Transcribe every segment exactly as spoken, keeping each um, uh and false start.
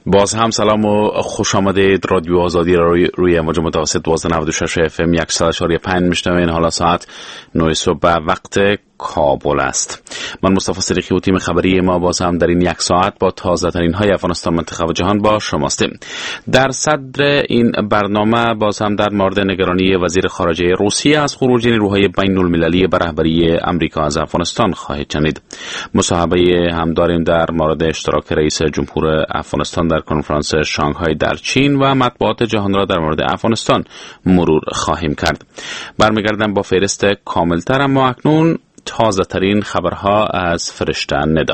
باز هم سلام و خوش آمدید. رادیو آزادی را روی, روی موج متوسط دوازده نود و شش اف ام صد و چهار و پنج میشنوین. حالا ساعت نه صبح وقت کابل است. من مصطفی صدیقی و تیم خبری ما باز هم در این یک ساعت با تازه ترین های افغانستان، منطقه و جهان با شماستیم. در صدر این برنامه باز هم در مورد نگرانی وزیر خارجه روسیه از خروج نیروهای بین المللی به رهبری امریکا از افغانستان خواهید شنید. مصاحبه هم داریم در مورد اشتراک رئیس جمهور افغانستان در کنفرانس شانگهای در چین و مطبوعات جهان را در مورد افغانستان مرور خواهیم کرد. برمیگردم با فهرست کاملتر، اما اکنون تازه ترین خبرها از فرشته ندا.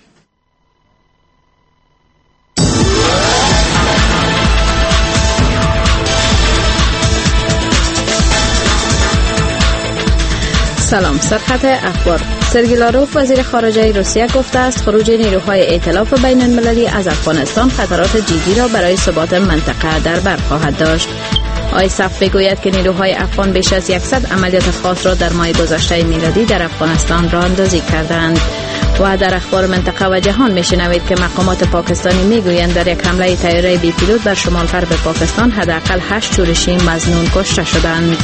سلام. سرخط اخبار. سرگئی لاروف وزیر خارجه روسیه گفته است خروج نیروهای ائتلاف بین المللی از افغانستان خطرات جدی را برای ثبات منطقه در بر خواهد داشت. آیسف میگوید که نیروهای افغان بیش از صد عملیات خاص را در ماه گذشته میلادی در افغانستان راه اندازی کردند. و در اخبار منطقه و جهان میشنوید که مقامات پاکستانی میگویند در یک حمله طیاره بی پیلوت بر شمال غرب پاکستان حداقل هشت شورشی مظنون کشته شدند.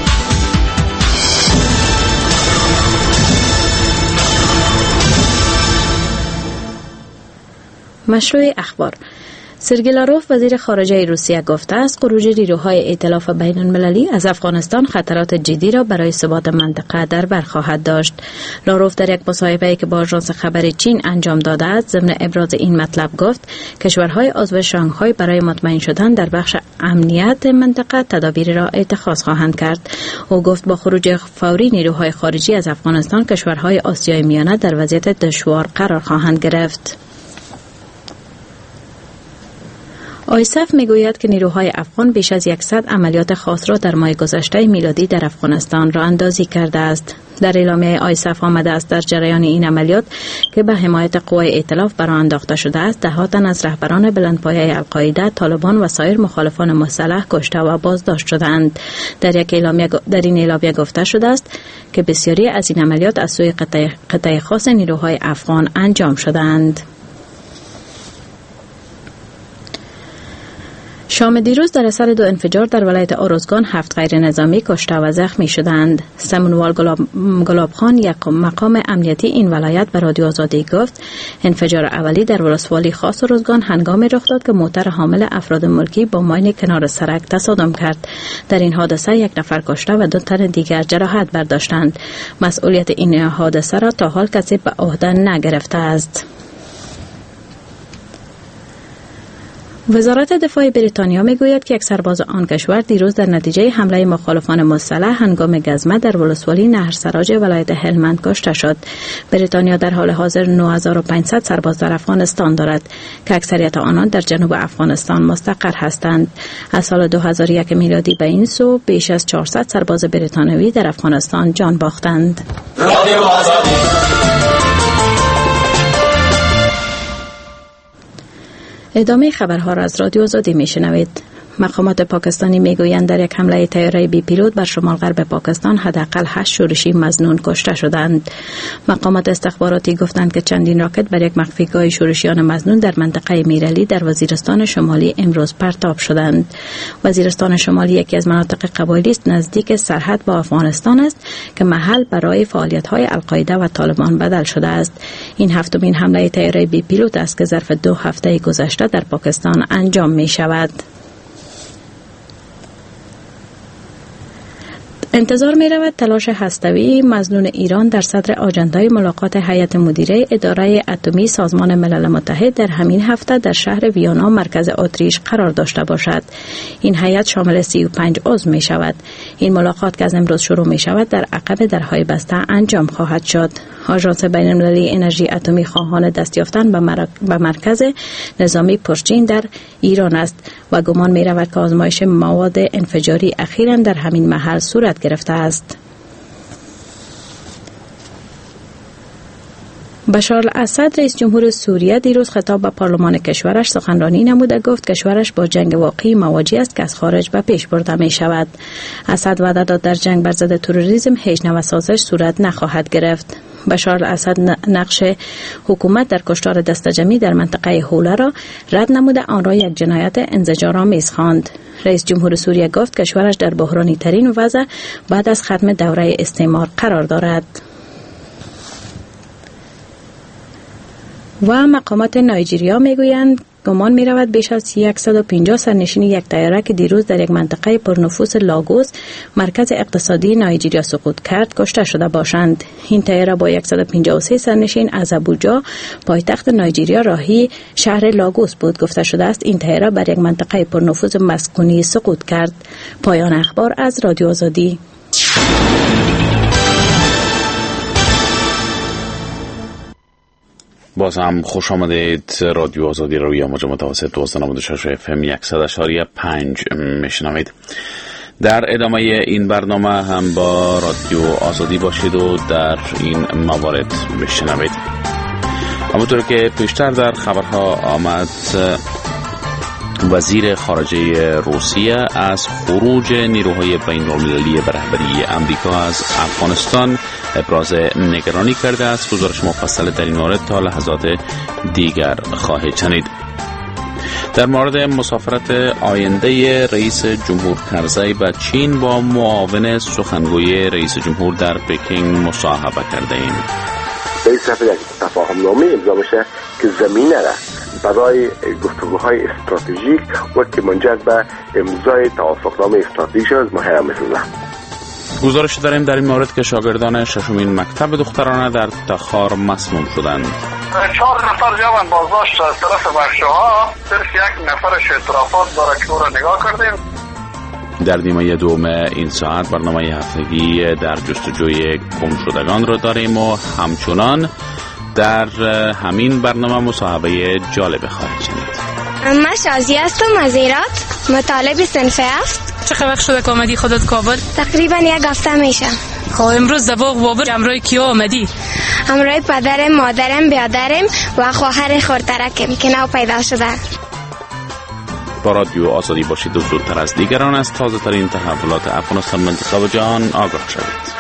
مشروع اخبار. سرگئی لاروف وزیر خارجه روسیه گفته است خروج نیروهای ائتلاف بین المللی از افغانستان خطرات جدی را برای ثبات منطقه در بر خواهد داشت. لاروف در یک مصاحبه‌ای که با آژانس خبری چین انجام داده است ضمن ابراز این مطلب گفت کشورهای عضو شانگهای برای مطمئن شدن در بخش امنیت منطقه تدابیر را اتخاذ خواهند کرد. او گفت با خروج فوری نیروهای خارجی از افغانستان کشورهای آسیای میانه در وضعیت دشوار قرار خواهند گرفت. آیسف میگوید که نیروهای افغان بیش از صد عملیات خاص را در ماه گذشته میلادی در افغانستان راه اندازی کرده است. در اعلامیه آیسف آمده است در جریان این عملیات که به حمایت قوای ائتلاف برآ انداخته شده است ده تن از رهبران بلندپایه القاعده، طالبان و سایر مخالفان مسلح کشته و بازداشت شدند. در یک اعلامیه در این اعلامیه گفته شده است که بسیاری از این عملیات از سوی قطع قطع خاص نیروهای افغان انجام شدند. شام دیروز در اثر دو انفجار در ولایت اروزگان هفت غیر نظامی کشته و زخمی شدند. سمنوال گلاب, گلاب خان یک مقام امنیتی این ولایت به رادیو آزادی گفت انفجار اولی در ولسوالی خاص اروزگان هنگامی رخ داد که موتر حامل افراد ملکی با ماین کنار سرک تصادم کرد. در این حادثه یک نفر کشته و دو تن دیگر جراحت برداشتند. مسئولیت این حادثه را تا حال کسی به عهده نگرفته است. وزارت دفاع بریتانیا میگوید که یک سرباز آن کشور دیروز در نتیجه حمله مخالفان مسلح هنگام گزمه در ولسوالی نهر سراج ولایت هلمند کشته شد. بریتانیا در حال حاضر نه هزار و پانصد سرباز در افغانستان دارد که اکثریت آنان در جنوب افغانستان مستقر هستند. از سال دو هزار و یک میلادی به این سو بیش از چهارصد سرباز بریتانیایی در افغانستان جان باختند. ادامه خبرها را از رادیو آزادی میشنوید. مقامات پاکستانی میگویند در یک حمله طیاره بی پیلوت بر شمال غرب پاکستان حداقل هشت شورشی مظنون کشته شدند. مقامات استخباراتی گفتند که چندین راکت بر یک مخفیگاه شورشیان مظنون در منطقه میرلی در وزیرستان شمالی امروز پرتاب شدند. وزیرستان شمالی یکی از مناطق قبایلی است نزدیک سرحد با افغانستان است که محل برای فعالیت‌های القاعده و طالبان بدل شده است. این هفتمین حمله طیاره بی پیلوت است که ظرف دو هفته گذشته در پاکستان انجام می شود. انتظار می رود تلاش هسته‌ای مظنون ایران در صدر آجندای ملاقات هیئت مدیره اداره اتمی سازمان ملل متحد در همین هفته در شهر ویانا مرکز اتریش قرار داشته باشد. این هیئت شامل سی و پنج عضو می شود. این ملاقات که از امروز شروع می شود در عقب درهای بسته انجام خواهد شد. آژانس بین‌المللی انرژی اتمی خواهان دست یافتن به مرکز نظامی پرچین در ایران است و گمان می رود که آزمایش مواد انفجاری اخیراً در همین محل صورت گرفته است. بشار الاسد رئیس جمهور سوریه دیروز خطاب به پارلمان کشورش سخنرانی نموده گفت کشورش با جنگ واقعی مواجه است که از خارج به پیش برده می شود. اسد وعده داد در جنگ بر ضد تروریسم هیچ نوع سازش صورت نخواهد گرفت. بشار الاسد نقش حکومت در کشتار دستجمعی در منطقه حوله را رد نموده آن را یک جنایت انزجارآمیز خواند. رئیس جمهور سوریه گفت کشورش در بحرانی ترین وضع بعد از ختم دوره استعمار قرار دارد. و مقامات نایجیریا میگویند گمان می رود بیش از صد و پنجاه سرنشین یک طیاره که دیروز در یک منطقه پرنفوس لاگوس مرکز اقتصادی نایجیریا سقوط کرد کشته شده باشند. این طیاره با صد و پنجاه و سه سرنشین از ابوجا پایتخت نایجیریا راهی شهر لاگوس بود. گفته شده است این طیاره بر یک منطقه پرنفوس مسکونی سقوط کرد. پایان اخبار از رادیو آزادی. باز هم خوش آمدید. رادیو آزادی روی امواج متوسط دوازده و نود و شش اف ام صد و اشاری پنج میشنوید. در ادامه این برنامه هم با رادیو آزادی باشید و در این موارد میشنوید. همونطور که پیشتر در خبرها آمد، وزیر خارجه روسیه از خروج نیروهای بین المللی به رهبری امریکا از افغانستان ابراز نگرانی کرده است. گزارش مفصل در این مورد تا لحظات دیگر خواهید شنید. در مورد مسافرت آینده رئیس جمهور کرزی به چین با معاون سخنگوی رئیس جمهور در پکینگ مصاحبه کرده ایم. به صفحه یک تفاهم نامه امضا میشه که زمینه را برای گفتگوهای استراتژیک و که منجر به امضای توافقنامه استراتژیک از ماهر می‌سازد. گزارش داریم در این مورد که شاگردان ششمین مکتب دخترانه در تخار مسموم شدند. چهار نفر جوان بازداشت از طرف بخشه‌ها، صرف یک نفرش اعترافات داره که او را نگاه کردیم. در نیمه دوم این ساعت برنامه هفتگی در جستجوی گم شدگان را داریم و همچنان در همین برنامه مصاحبه جالب خواهید شنید. من شازی هستم از ایرات، مطالب صنف هفت. چه وقت شده که آمدی خودت کابل؟ تقریبا یک هفته میشه. خب امروز در باغ بابر همراه کیا آمدی؟ همراه پدرم، مادرم، برادرم و خواهر خورترکم که نو پیدا شده. با رادیو آزادی باشید و زودتر از دیگران از تازه ترین تحولات افغانستان، منطقه و جهان آگاه شوید.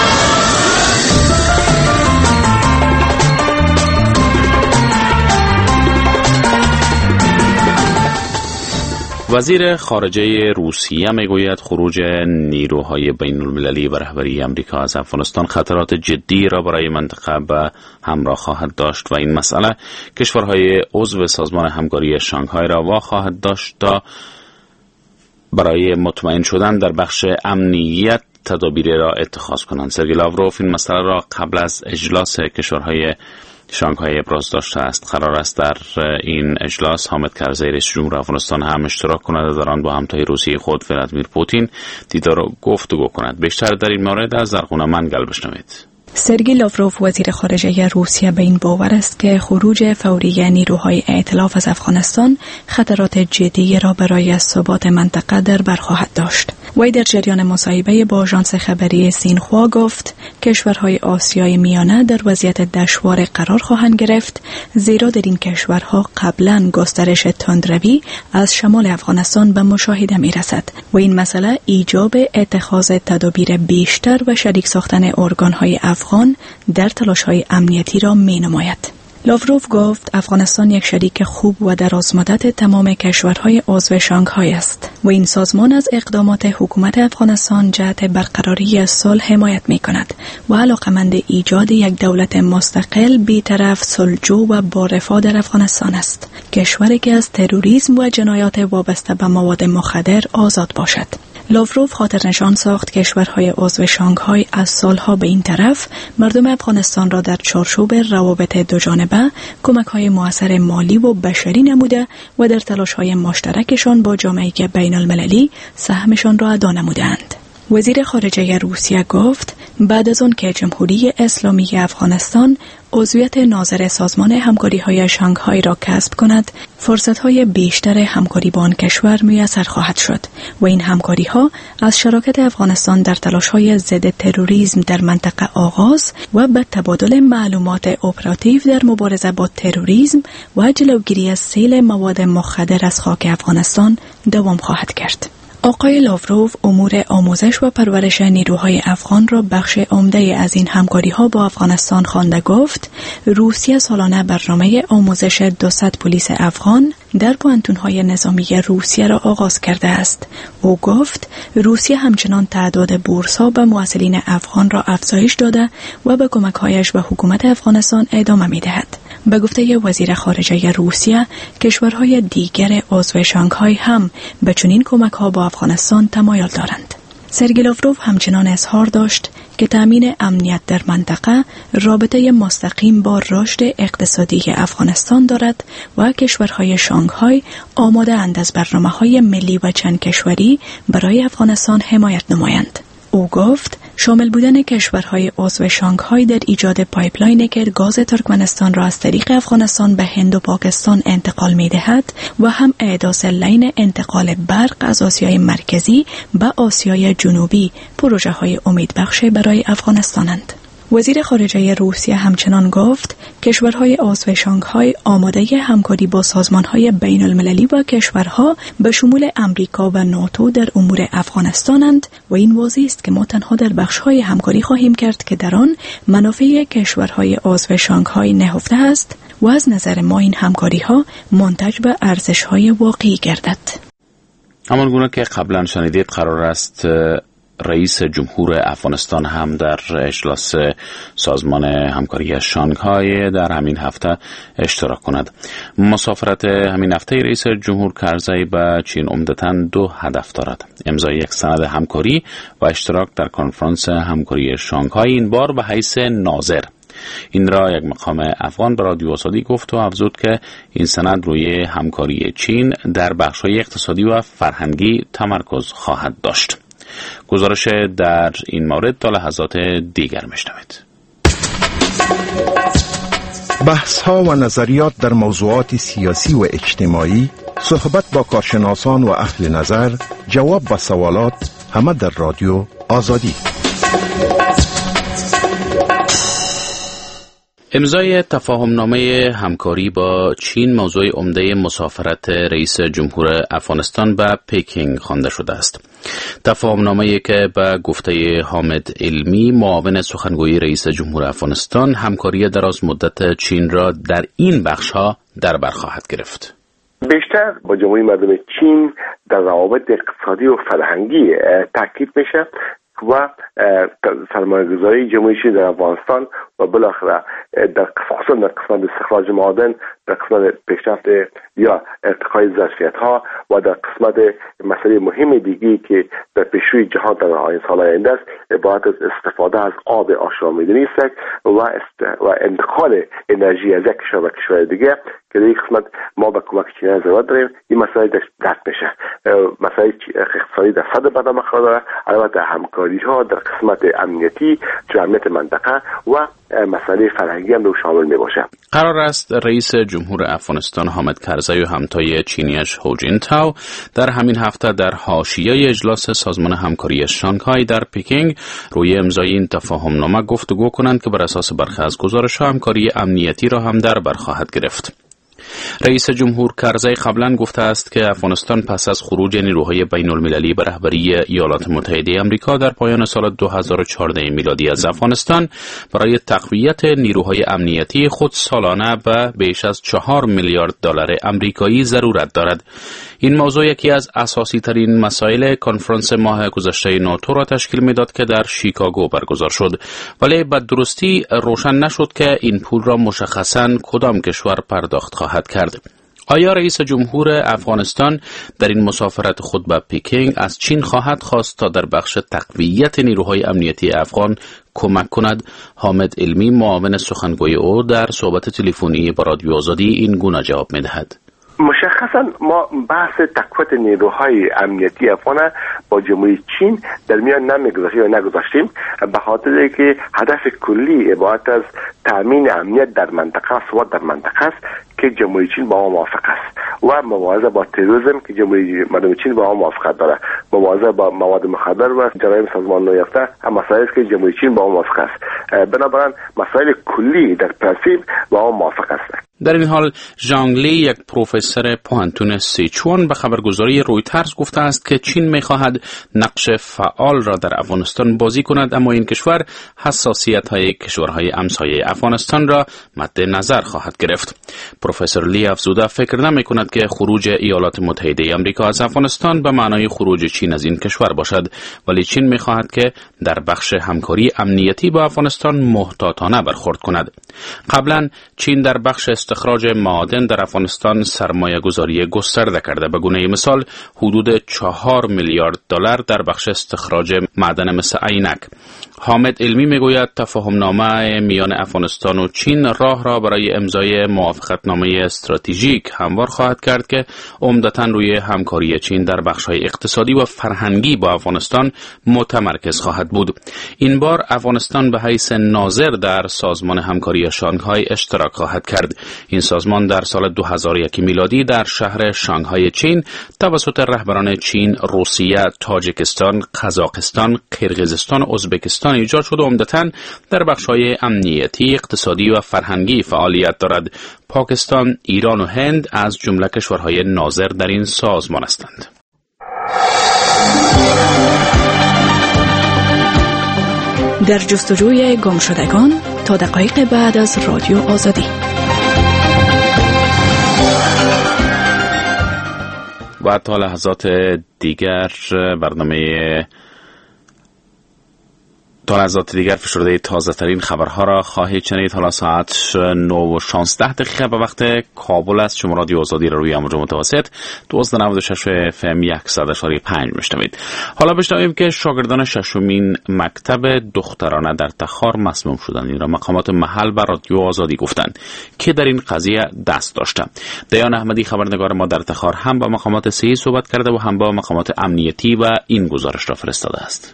وزیر خارجه روسیه میگوید خروج نیروهای بین المللی به رهبری امریکا از افغانستان خطرات جدی را برای منطقه به همراه خواهد داشت و این مسئله کشورهای عضو سازمان همکاری شانگهای را وا خواهد داشت تا برای مطمئن شدن در بخش امنیت تدابیر را اتخاذ کنند. سرگئی لاوروف این مسئله را قبل از اجلاس کشورهای شانگهای ابراز داشته است. قرار است در این اجلاس حامد کرزی رئیس جمهور افغانستان هم اشتراک کند و در آن با همتای روسیه خود ولادیمیر پوتین دیدار و گفتگو کند. بیشتر در این مورد از زرخونه منگل بشنوید. سرگئی لاوروف وزیر خارجه روسیه به این باور است که خروج فوری نیروهای ائتلاف از افغانستان خطرات جدی را برای ثبات منطقه در بر خواهد داشت. وی در جریان مصاحبه با آژانس خبری سینخوا گفت کشورهای آسیای میانه در وضعیت دشوار قرار خواهند گرفت، زیرا در این کشورها قبلا گسترش تندروی از شمال افغانستان به مشاهده می رسد و این مسئله ایجاب اتخاذ تدابیر بیشتر و شریک ساختن ارگانهای افغان در تلاش‌های امنیتی را می نماید. لاوروف گفت افغانستان یک شریک خوب و درازمدت تمام کشورهای عضو شانگهای است و این سازمان از اقدامات حکومت افغانستان جهت برقراری صلح حمایت می کند و علاقمند ایجاد یک دولت مستقل بی‌طرف، صلحجو و با رفاه در افغانستان است، کشوری که از تروریسم و جنایات وابسته به مواد مخدر آزاد باشد. لاوروف خاطر نشان ساخت کشورهای عضو شانگهای از سالها به این طرف مردم افغانستان را در چارچوب روابط دوجانبه کمک‌های مؤثر مالی و بشری نموده و در تلاش‌های مشترکشان با جامعه بین المللی سهمشان را ادا نمودند. وزیر خارجه روسیه گفت بعد از آن که جمهوری اسلامی افغانستان عضویت ناظر سازمان همکاری‌های شانگهای را کسب کند، فرصت‌های بیشتر همکاری با آن کشور میسر خواهد شد و این همکاری‌ها از شراکت افغانستان در تلاش‌های ضد تروریسم در منطقه آغاز و به تبادل معلومات اپراتیو در مبارزه با تروریسم و جلوگیری از سیل مواد مخدر از خاک افغانستان دوام خواهد کرد. آقای لاوروف امور آموزش و پرورش نیروهای افغان را بخش عمده از این همکاری‌ها با افغانستان خوانده گفت روسیه سالانه برنامه آموزش دویست پلیس افغان در پوانتون‌های نظامی روسیه را آغاز کرده است. او گفت روسیه همچنان تعداد بورس‌ها به مواصلین افغان را افزایش داده و به کمک‌هایش به حکومت افغانستان ادامه می‌دهد. به گفته وزیر خارجه روسیه، کشورهای دیگر عضو شانگهای هم به چنین کمک‌ها با افغانستان تمایل دارند. سرگئی لاوروف همچنان اظهار داشت که تامین امنیت در منطقه رابطه مستقیم با رشد اقتصادی افغانستان دارد و کشورهای شانگهای آماده اند از برنامه‌های ملی و چند کشوری برای افغانستان حمایت نمایند. او گفت شامل بودن کشورهای عضو شانگهای در ایجاد پایپلاینی که گاز ترکمنستان را از طریق افغانستان به هند و پاکستان انتقال می دهد و هم احداث لین انتقال برق از آسیای مرکزی به آسیای جنوبی پروژه های امیدبخش برای افغانستانند. وزیر خارجه روسیه همچنان گفت کشورهای عضو شانگهای آماده همکاری با سازمانهای بین المللی و کشورها به شمول امریکا و ناتو در امور افغانستانند و این واضح است که ما تنها در بخشهای همکاری خواهیم کرد که در آن منافع کشورهای عضو شانگهای نهفته است و از نظر ما این همکاری‌ها منتج به ارزش‌های واقعی گردد. همان گونه که قبلا شنیدید قرار است رئیس جمهور افغانستان هم در اجلاس سازمان همکاری شانگهای در همین هفته اشتراک کند. مسافرت همین هفته رئیس جمهور کرزی به چین عمدتاً دو هدف دارد: امضای یک سند همکاری و اشتراک در کنفرانس همکاری شانگهای، این بار به حیث ناظر. این را یک مقام افغان به رادیو آزادی گفت و افزود که این سند روی همکاری چین در بخش‌های اقتصادی و فرهنگی تمرکز خواهد داشت. گزارش در این مورد تا لحظات دیگر میشنوید. بحث ها و نظریات در موضوعات سیاسی و اجتماعی، صحبت با کارشناسان و اهل نظر، جواب به سوالات، همه در رادیو آزادی. امضای تفاهمنامه همکاری با چین موضوع عمده مسافرت رئیس جمهور افغانستان به پکینگ خوانده شده است. تفاهمنامه‌ای که به گفته حامد علمی، معاون سخنگوی رئیس جمهور افغانستان، همکاری دراز مدت چین را در این بخش‌ها در بر خواهد گرفت. بیشتر با جمهوری مردم چین در روابط اقتصادی و فرهنگی تاکید میشه و سرمایه‌گذاری جمهوری چین در افغانستان و بالاخره در خصوصا در قسمت استخراج معادن، در قسمت پیشرفت یا ارتقای ظرفیت‌ها و در قسمت مسئله مهم دیگری که در پیشروی جهان در آینده سال آینده است، عبارت از استفاده از آب آشامیدنی است و است و انتقال انرژی از یک کشور به کشور دیگه که در این قسمت ما به کمک چین ضرورت داریم. این مسئله درک میشه. مسئله اقتصادی در صد برابر قرار داره، البته همکاری‌ها در قسمت امنیتی، امنیت منطقه و مسئله فرهنگی هم شامل می باشه. قرار است رئیس جمهور افغانستان حامد کرزی و همتای چینیش هو جینتاو در همین هفته در حاشیه اجلاس سازمان همکاری شانگهای در پکینگ روی امضای این تفاهمنامه گفتگو کنند که بر اساس برخی از گزارش‌ها همکاری امنیتی را هم در بر خواهد گرفت. رئیس جمهور کرزی قبلا گفته است که افغانستان پس از خروج نیروهای بین المللی به رهبری ایالات متحده آمریکا در پایان سال دو هزار و چهارده میلادی از افغانستان برای تقویت نیروهای امنیتی خود سالانه به بیش از چهار میلیارد دلار آمریکایی ضرورت دارد. این موضوع یکی از اساسی ترین مسائل کنفرانس ماه گذشته ناتو را تشکیل میداد که در شیکاگو برگزار شد، ولی به درستی روشن نشد که این پول را مشخصاً کدام کشور پرداخت خواهد کرد. آیا رئیس جمهور افغانستان در این مسافرت خود به پکینگ از چین خواهد خواست تا در بخش تقویت نیروهای امنیتی افغان کمک کند؟ حامد علمی، معاون سخنگوی او، در صحبت تلفنی با رادیو آزادی این گونه جواب می‌دهد. مشخصا ما بحث تقویت نیروهای امنیتی افغان با جمهوری چین در میان نمیگذاشتیم و نگذاشتیم، به خاطر اینکه هدف کلی عبارت از تامین امنیت در منطقه است و در منطقه است که جمهوری چین با ما موافق است و مبارزه با تروریسم که جمهوری مردم چین با ما موافقت داره، مبارزه با مواد مخدر و جرایم سازمان نویافته هم مسائلی است که جمهوری چین با ما موافق است. بنابراین مسائل کلی در پرسیب با ما موافق است. در این حال ژانگ لی، یک پروفسور پوهنتون سیچوان، به خبرگزاری رویترز گفته است که چین می‌خواهد نقش فعال را در افغانستان بازی کند، اما این کشور حساسیت‌های کشورهای همسایه افغانستان را مد نظر خواهد گرفت. پروفسور لی افزوده فکر نمی‌کند که خروج ایالات متحده آمریکا از افغانستان به معنای خروج چین از این کشور باشد، ولی چین می‌خواهد که در بخش همکاری امنیتی با افغانستان محتاطانه برخورد کند. قبلا چین در بخش استخراج معادن در افغانستان سرمایه گذاری گسترده کرده. به گونه مثال حدود چهار میلیارد دلار در بخش استخراج معدن مثل عینک. حامد علمی میگوید تفاهمنامه میان افغانستان و چین راه را برای امضای موافقتنامه استراتژیک هموار خواهد کرد که عمدتاً روی همکاری چین در بخش‌های اقتصادی و فرهنگی با افغانستان متمرکز خواهد بود. این بار افغانستان به حیث ناظر در سازمان همکاری شانگهای اشتراک خواهد کرد. این سازمان در سال دو هزار و یک میلادی در شهر شانگهای چین توسط رهبران چین، روسیه، تاجیکستان، قزاقستان، قرقیزستان و ازبکستان ایجاد شده و عمدتاً در بخش‌های امنیتی، اقتصادی و فرهنگی فعالیت دارد. پاکستان، ایران و هند از جمله کشورهای ناظر در این سازمان هستند. در جستجوی گمشدگان تا دقایق بعد از رادیو آزادی. و تا لحظات دیگر برنامه تا لحظات دیگر فشرده تازه ترین خبرها را خواهید شنید. حالا ساعت نه و شانزده دقیقه به وقت کابل است. شما رادیو آزادی را روی امواج متوسط دویست و نود و شش اف ام صد و پنج میشنوید. حالا بشنویم که شاگردان ششمین مکتب دخترانه در تخار مسموم شدند. این را مقامات محل به رادیو آزادی گفتند که در این قضیه دست داشته. دیان احمدی خبرنگار ما در تخار هم با مقامات صحی صحبت کرده و هم با مقامات امنیتی و این گزارش را فرستاده است.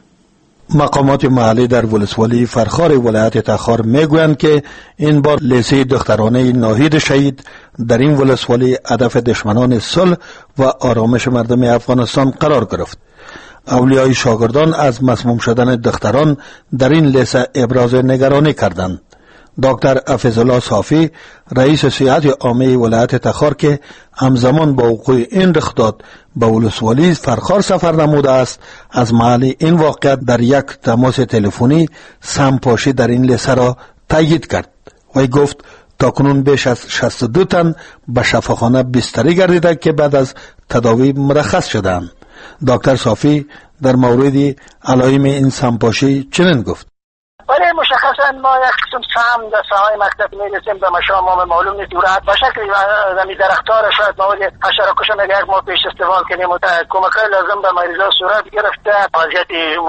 مقامات محلی در ولسوالی فرخار ولایت تخار میگویند که این بار لیسه دخترانه ناهید شهید در این ولسوالی هدف دشمنان صلح و آرامش مردم افغانستان قرار گرفت. اولیای شاگردان از مسموم شدن دختران در این لیسه ابراز نگرانی کردند. دکتر حفیظالله صافی رئیس صحت عامه ولایت تخار که همزمان با وقوع این رخداد به ولسوالی فرخار سفر نموده است، از محل این واقعیت در یک تماس تلفنی سمپاشی در این لیسه را تایید کرد. وی گفت تاکنون بیش از شصت و دو تن به شفاخانه بستری گردیده که بعد از تداوی مرخص شدند. دکتر صافی در مورد علائم این سمپاشی چنین گفت: ولی مشخصا ما یک قسم سهم در ساحه مکتب میرسیم به مشامم معلوم نیست دورت به شکل زمین درختار شاید مواد حشره کش یک ما پیش استفاده کنیم و کمکای لازم به مریضا صورت گرفته. وضعیت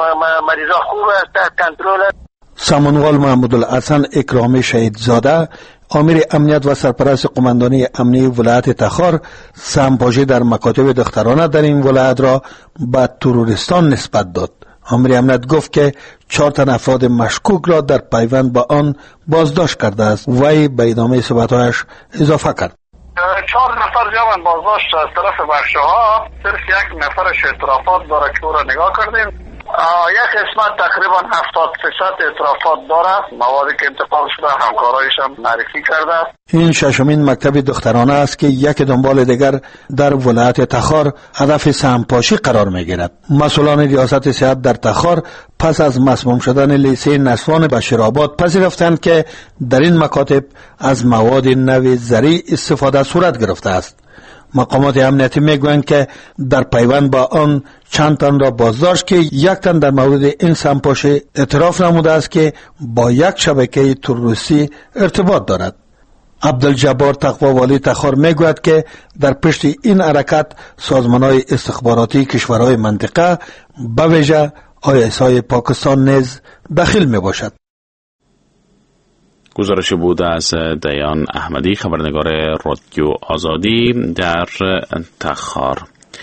مریضا خوب است، کنترل. سامانوال محمود الحسن اکرامی شهیدزاده امیر امنیت و سرپرست قماندانی امنی ولایت تخار سمپاشی در مکاتب دخترانه در این ولایت را به تروریستان نسبت داد. امیر امنیت گفت که چهار تن افراد مشکوک را در پیوند با آن بازداشت کرده است. وی به ادامه صحبت‌هایش اضافه کرد: چهار نفر جوان بازداشت از طرف بخشه ها، صرف یک نفرش اعترافات داره که او را نگاه کردیم. یک قسمت تقریبا هفتاد فیصد اعترافات داره، موادی که انتقال شده همکارایش هم معرفی کرده. این ششمین مکتب دخترانه است که یک دنبال دیگر در ولایت تخار هدف سمپاشی قرار می گیرد. مسئولان ریاست صحت در تخار پس از مسموم شدن لیسه نسوان بشیرآباد پذیرفتند که در این مکاتب از مواد نو زری استفاده صورت گرفته است. مقامات امنیتی میگویند که در پیوند با آن چند تن را بازداشت که یک تن در مورد این سمپاشی اعتراف نموده است که با یک شبکه تروریستی ارتباط دارد. عبدالجبار تقواوالی تخار میگوید که در پشت این حرکت سازمان‌های استخباراتی کشورهای منطقه به ویژه آی اس آی پاکستان نیز دخیل می باشد. گزارش بود از دیان احمدی، خبرنگار رادیو آزادی در تخار.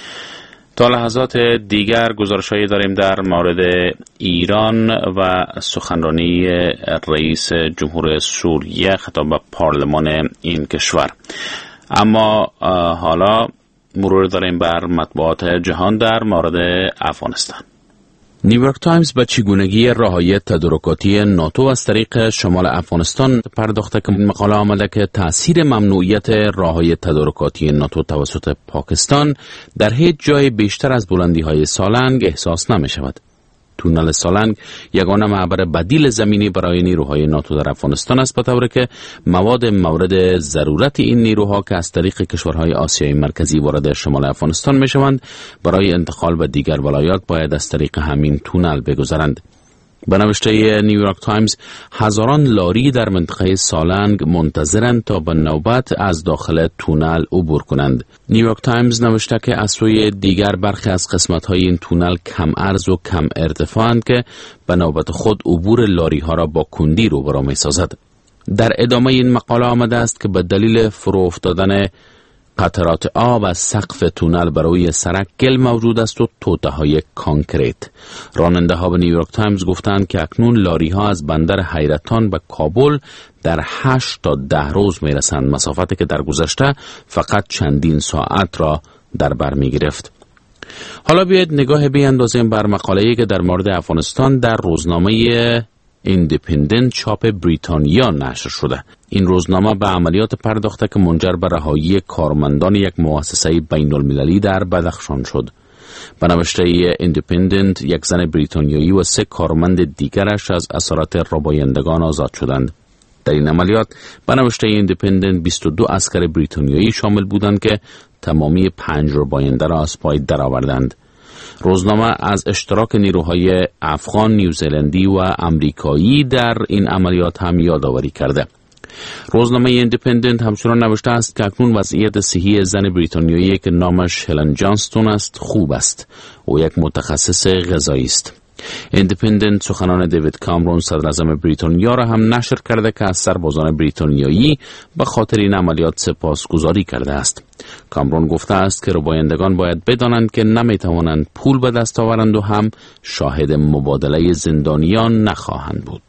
تا لحظات دیگر گزارش‌هایی داریم در مورد ایران و سخنرانی رئیس جمهور سوریه خطاب به پارلمان این کشور. اما حالا مرور داریم بر مطبوعات جهان در مورد افغانستان. نیویورک تایمز به چگونگی راههای تدارکاتی ناتو از طریق شمال افغانستان پرداخته که مقاله آمده که تأثیر ممنوعیت راههای تدارکاتی ناتو توسط پاکستان در هیچ جای بیشتر از بلندی‌های سالنگ احساس نمی شود. تونل سالنگ یگانه معبر بدیل زمینی برای نیروهای ناتو در افغانستان است، به طوری که مواد مورد ضرورت این نیروها که از طریق کشورهای آسیای مرکزی وارد شمال افغانستان می شوند برای انتقال به دیگر ولایات باید از طریق همین تونل بگذرند. به نوشته نیویورک تایمز، هزاران لاری در منطقه سالنگ منتظرند تا به نوبت از داخل تونل عبور کنند. نیویورک تایمز نوشته که از سوی دیگر برخی از قسمت‌های این تونل کم عرض و کم ارتفاعند که به نوبت خود عبور لاری ها را با کندی روبرو می‌سازد. در ادامه این مقاله آمده است که به دلیل فرو افتادن قطرات آب از سقف تونل بر روی سرک گل موجود است و توته‌های کانکریت. راننده ها به نیویورک تایمز گفتند که اکنون لاری ها از بندر حیرتان به کابل در هشت تا ده روز می رسند، مسافتی که در گذشته فقط چندین ساعت را در بر می گرفت. حالا بیاید نگاه بیاندازیم بر مقاله‌ای که در مورد افغانستان در روزنامه ایندیپندنت چاپ بریتانیا نشر شده. این روزنامه به عملیات پرداخته که منجر به رهایی کارمندان یک مؤسسه بین المللی در بدخشان شد. به نوشته ایندیپندنت، یک زن بریتانیایی و سه کارمند دیگرش از اسارت ربایندگان آزاد شدند. در این عملیات به نوشته ایندیپندنت بیست و دو عسکر بریتانیایی شامل بودند که تمامی پنج رباینده را از پای درآوردند. روزنامه از اشتراک نیروهای افغان، نیوزلندی و امریکایی در این عملیات هم یادآوری کرده. روزنامه ایندیپندنت همچنان نوشته است که اکنون وضعیت صحی زن بریتانیایی که نامش هلن جانستون است خوب است و یک متخصص غذایی است. ایندیپندنت سخنان دیوید کامرون، صدراعظم بریتانیا را هم نشر کرده که از سربازان بریتانیایی به خاطر این عملیات سپاسگزاری کرده است. کامرون گفته است که ربایندگان باید بدانند که نمیتوانند پول به دست آورند و هم شاهد مبادله زندانیان نخواهند بود.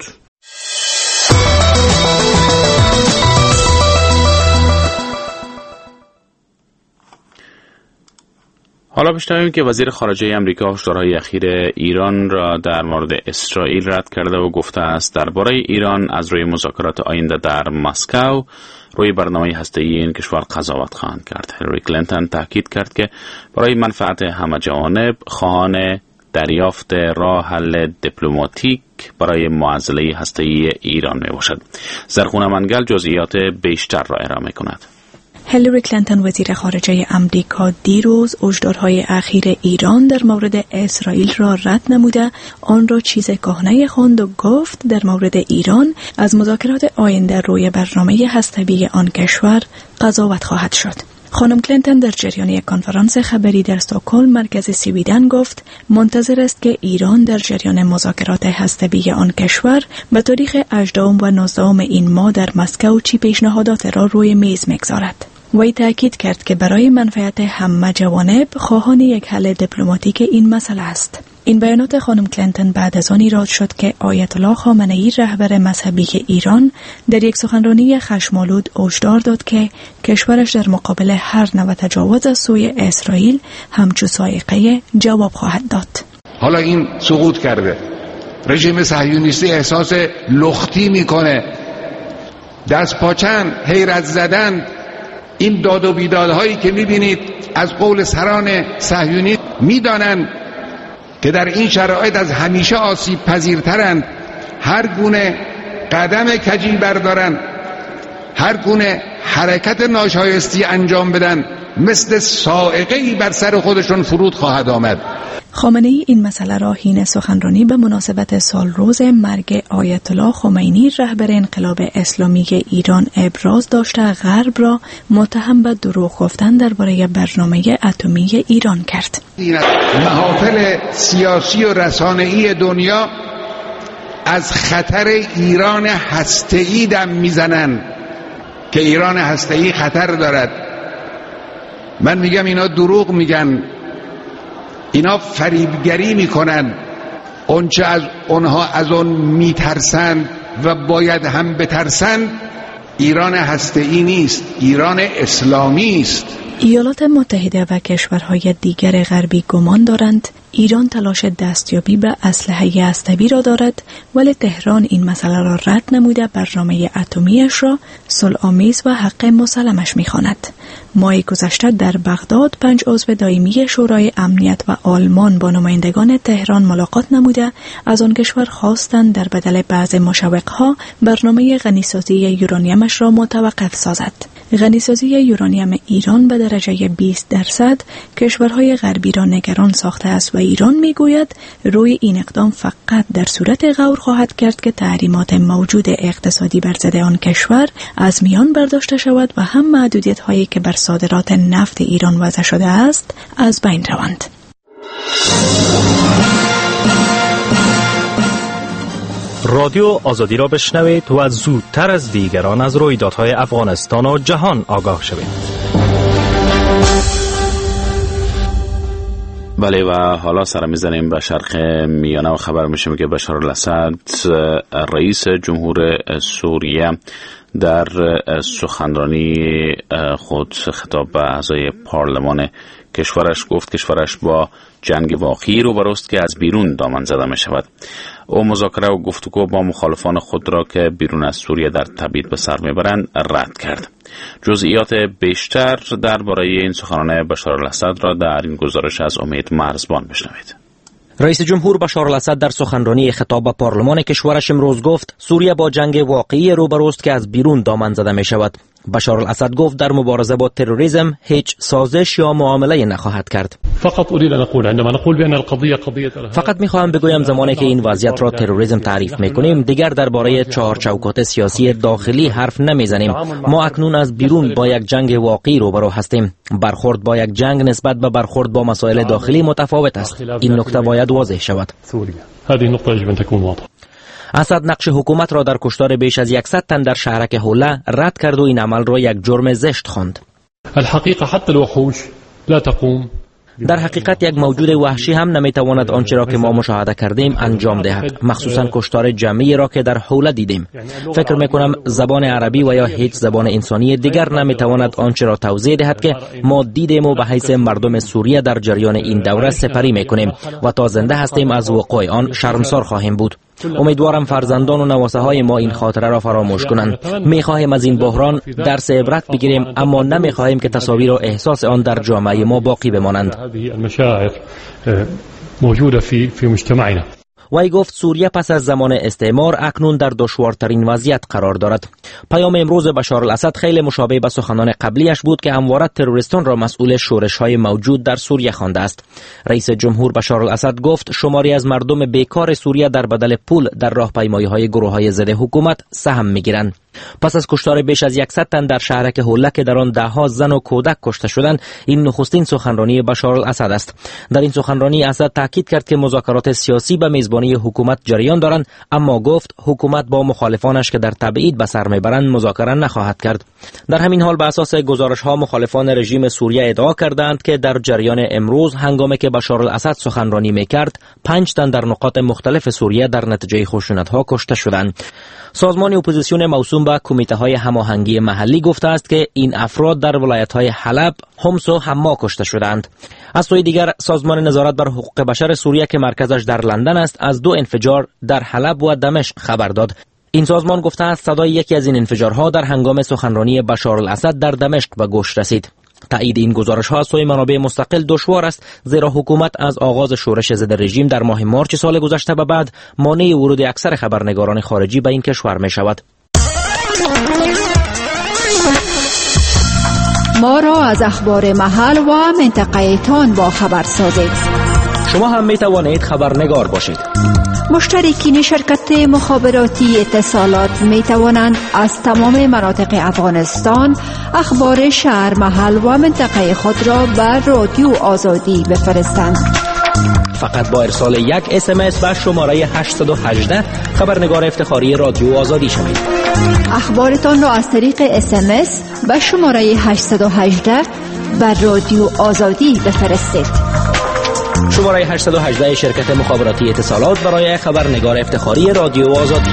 حالا بشنویم که وزیر خارجه امریکا هشدارهای اخیر ایران را در مورد اسرائیل رد کرده و گفته است درباره ایران از روی مذاکرات آینده در مسکو روی برنامه هسته‌ای این کشور قضاوت خواهند کرد. هیلاری کلینتون تاکید کرد که برای منفعت همه جوانب خواهان دریافت راه حل دیپلماتیک برای معضله هسته‌ای ایران می باشد. زرخونه منگل جزئیات بیشتر را ارائه کند. هیلاری کلینتون وزیر خارجه امریکا دیروز هشدارهای اخیر ایران در مورد اسرائیل را رد نموده آن را چیز کهنه خواند و گفت در مورد ایران از مذاکرات آینده روی برنامه هسته‌ای آن کشور قضاوت خواهد شد. خانم کلینتون در جریان یک کنفرانس خبری در استکهلم مرکز سویدن گفت منتظر است که ایران در جریان مذاکرات هسته‌ای آن کشور به تاریخ هجدهم و نوزدهم این ماه در مسکو چی پیشنهادات را روی میز میگذارد. وی تأکید کرد که برای منفعت همه جوانب خواهان یک حل دیپلماتیک این مسئله است. این بیانات خانم کلینتون بعد از آن ایراد شد که آیت الله خامنه‌ای رهبر مذهبی ایران در یک سخنرانی خشم‌آلود هشدار داد که کشورش در مقابل هر نوع تجاوز از سوی اسرائیل همچو صاعقه جواب خواهد داد. حالا این سقوط کرده، رژیم صهیونیستی احساس لختی میکنه، دست پاچن، حیرت زدن. این داد و بیدادهایی که میبینید از قول سران صهیونی میدانند که در این شرایط از همیشه آسیب پذیرترند، هر گونه قدم کجی بردارن، هر گونه حرکت ناشایستی انجام بدن مثل صاعقه‌ای بر سر خودشون فرود خواهد آمد. خامنه‌ای این مسئله را حین سخنرانی به مناسبت سالروز مرگ آیت الله خمینی رهبر انقلاب اسلامی ایران ابراز داشته غرب را متهم به دروغ گفتن درباره برنامه اتمی ایران کرد. محافل سیاسی و رسانه‌ای دنیا از خطر ایران هسته‌ای دم میزنن که ایران هسته‌ای خطر دارد. من میگم اینا دروغ میگن، اینا فریبگری میکنن. اونچه از اونها از اون میترسند و باید هم بترسند ایران هسته‌ای نیست، ایران اسلامی است. ایالات متحده و کشورهای دیگر غربی گمان دارند ایران تلاش دستیابی به اسلحه هسته‌ای را دارد، ولی تهران این مسئله را رد نموده برنامه اتمیش را صلح‌آمیز و حق مسلمش می‌خواند. ماه گذشته در بغداد پنج عضو دائمی شورای امنیت و آلمان با نمایندگان تهران ملاقات نموده از آن کشور خواستند در بدل بعض مشوق‌ها برنامه غنیسازی یورانیمش را متوقف سازد. غنیسازی یورانیم ایران به درجه بیست درصد کشورهای غربی را نگران ساخته است و ایران میگوید روی این اقدام فقط در صورت غور خواهد کرد که تحریمات موجود اقتصادی بر ضد آن کشور از میان برداشته شود و هم محدودیت هایی که بر صادرات نفت ایران وضع شده است از بین روند. رادیو آزادی را بشنوید و زودتر از دیگران از رویدادهای افغانستان و جهان آگاه شوید. بله و حالا سر میزنیم به شرق میانه و خبر میشه که بشار الاسد رئیس جمهور سوریه در سخنرانی خود خطاب به اعضای پارلمان کشورش گفت کشورش با جنگ واقعی روبروست که از بیرون دامن زده می شود. او مذاکره و گفتگو با مخالفان خود را که بیرون از سوریه در تبعید به سر میبرند رد کرد. جزئیات بیشتر درباره این سخنان بشار الاسد را در این گزارش از امید مرزبان بشنوید. رئیس جمهور بشار الاسد در سخنرانی خطاب به پارلمان کشورش امروز گفت سوریه با جنگ واقعی روبروست که از بیرون دامن زده می شود. بشار الاسد گفت در مبارزه با تروریسم هیچ سازش یا معامله نخواهد کرد. فقط اريد ان اقول عندما نقول بان القضيه قضيه فقط میخواهم بگویم زمانی که این وضعیت را تروریسم تعریف میکنیم دیگر درباره چهار چوکات سیاسی داخلی حرف نمیزنیم. ما اکنون از بیرون با یک جنگ واقعی روبرو هستیم. برخورد با یک جنگ نسبت به برخورد با مسائل داخلی متفاوت است. این نکته باید واضح شود. هذه النقطه يجب ان تكون واضحه. اسد نقش حکومت را در کشتار بیش از صد تن در شهرک حوله رد کرد و این عمل را یک جرم زشت خواند. الحقیقه حتی الوحوش لا تقوم در حقیقت یک موجود وحشی هم نمیتواند آنچه را که ما مشاهده کردیم انجام دهد، مخصوصا کشتار جمعی را که در حوله دیدیم. فکر میکنم زبان عربی و یا هیچ زبان انسانی دیگر نمیتواند آنچه را توضیح دهد که ما دیدیم و به حیث مردم سوریه در جریان این دوره سپری میکنیم و تا زنده هستیم از وقوع آن شرمسار خواهیم بود. امیدوارم فرزندان و نواسه های ما این خاطره را فراموش کنند. میخواهیم از این بحران درس عبرت بگیریم، اما نمیخواهیم که تصاویر و احساس آن در جامعه ما باقی بمانند. موجوده فی فی مجتمعنا. وی گفت سوریه پس از زمان استعمار اکنون در دشوارترین وضعیت قرار دارد. پیام امروز بشار الاسد خیلی مشابه به سخنان قبلیش بود که همواره تروریستان را مسئول شورش‌های موجود در سوریه خوانده است. رئیس جمهور بشار الاسد گفت شماری از مردم بیکار سوریه در بدل پول در راهپیمایی‌های گروه‌های ضد حکومت سهم می‌گیرند. پس از کشتار بیش از صد تن در شهرک حوله که در آن ده‌ها زن و کودک کشته شدند، این نخستین سخنرانی بشار الاسد است. در این سخنرانی اسد تاکید کرد که مذاکرات سیاسی به میزبانی حکومت جریان دارند، اما گفت حکومت با مخالفانش که در تبعید به سر میبرند مذاکره نخواهد کرد. در همین حال به اساس گزارش‌ها مخالفان رژیم سوریه ادعا کردند که در جریان امروز هنگامی که بشار الاسد سخنرانی میکرد، پنج تن در نقاط مختلف سوریه در نتیجه خشونت‌ها کشته شدند. سازمان اپوزیسیون موسوم به کمیته‌های هماهنگی محلی گفته است که این افراد در ولایت‌های حلب، حمص و حما کشته شدند. از سوی دیگر سازمان نظارت بر حقوق بشر سوریه که مرکزش در لندن است از دو انفجار در حلب و دمشق خبر داد. این سازمان گفته است صدای یکی از این انفجارها در هنگام سخنرانی بشار الاسد در دمشق به گوش رسید. تایید این گزارش‌ها از سوی منابع مستقل دشوار است، زیرا حکومت از آغاز شورش ضد رژیم در ماه مارچ سال گذشته به بعد مانع ورود اکثر خبرنگاران خارجی به این کشور می‌شود. ما را از اخبار محل و منطقه تان با خبر سازید. شما هم می توانید خبرنگار باشید. مشترکین شرکت مخابراتی اتصالات می توانند از تمام مناطق افغانستان اخبار شهر، محل و منطقه خود را بر رادیو آزادی بفرستند. فقط با ارسال یک اس ام اس به شماره هشت یک هشت خبرنگار افتخاری رادیو آزادی شوید. اخبارتان را از طریق اس ام اس به شماره هشت یک هشت بر رادیو آزادی بفرستید. شماره هشت یک هشت شرکت مخابراتی اتصالات برای خبرنگار افتخاری رادیو آزادی.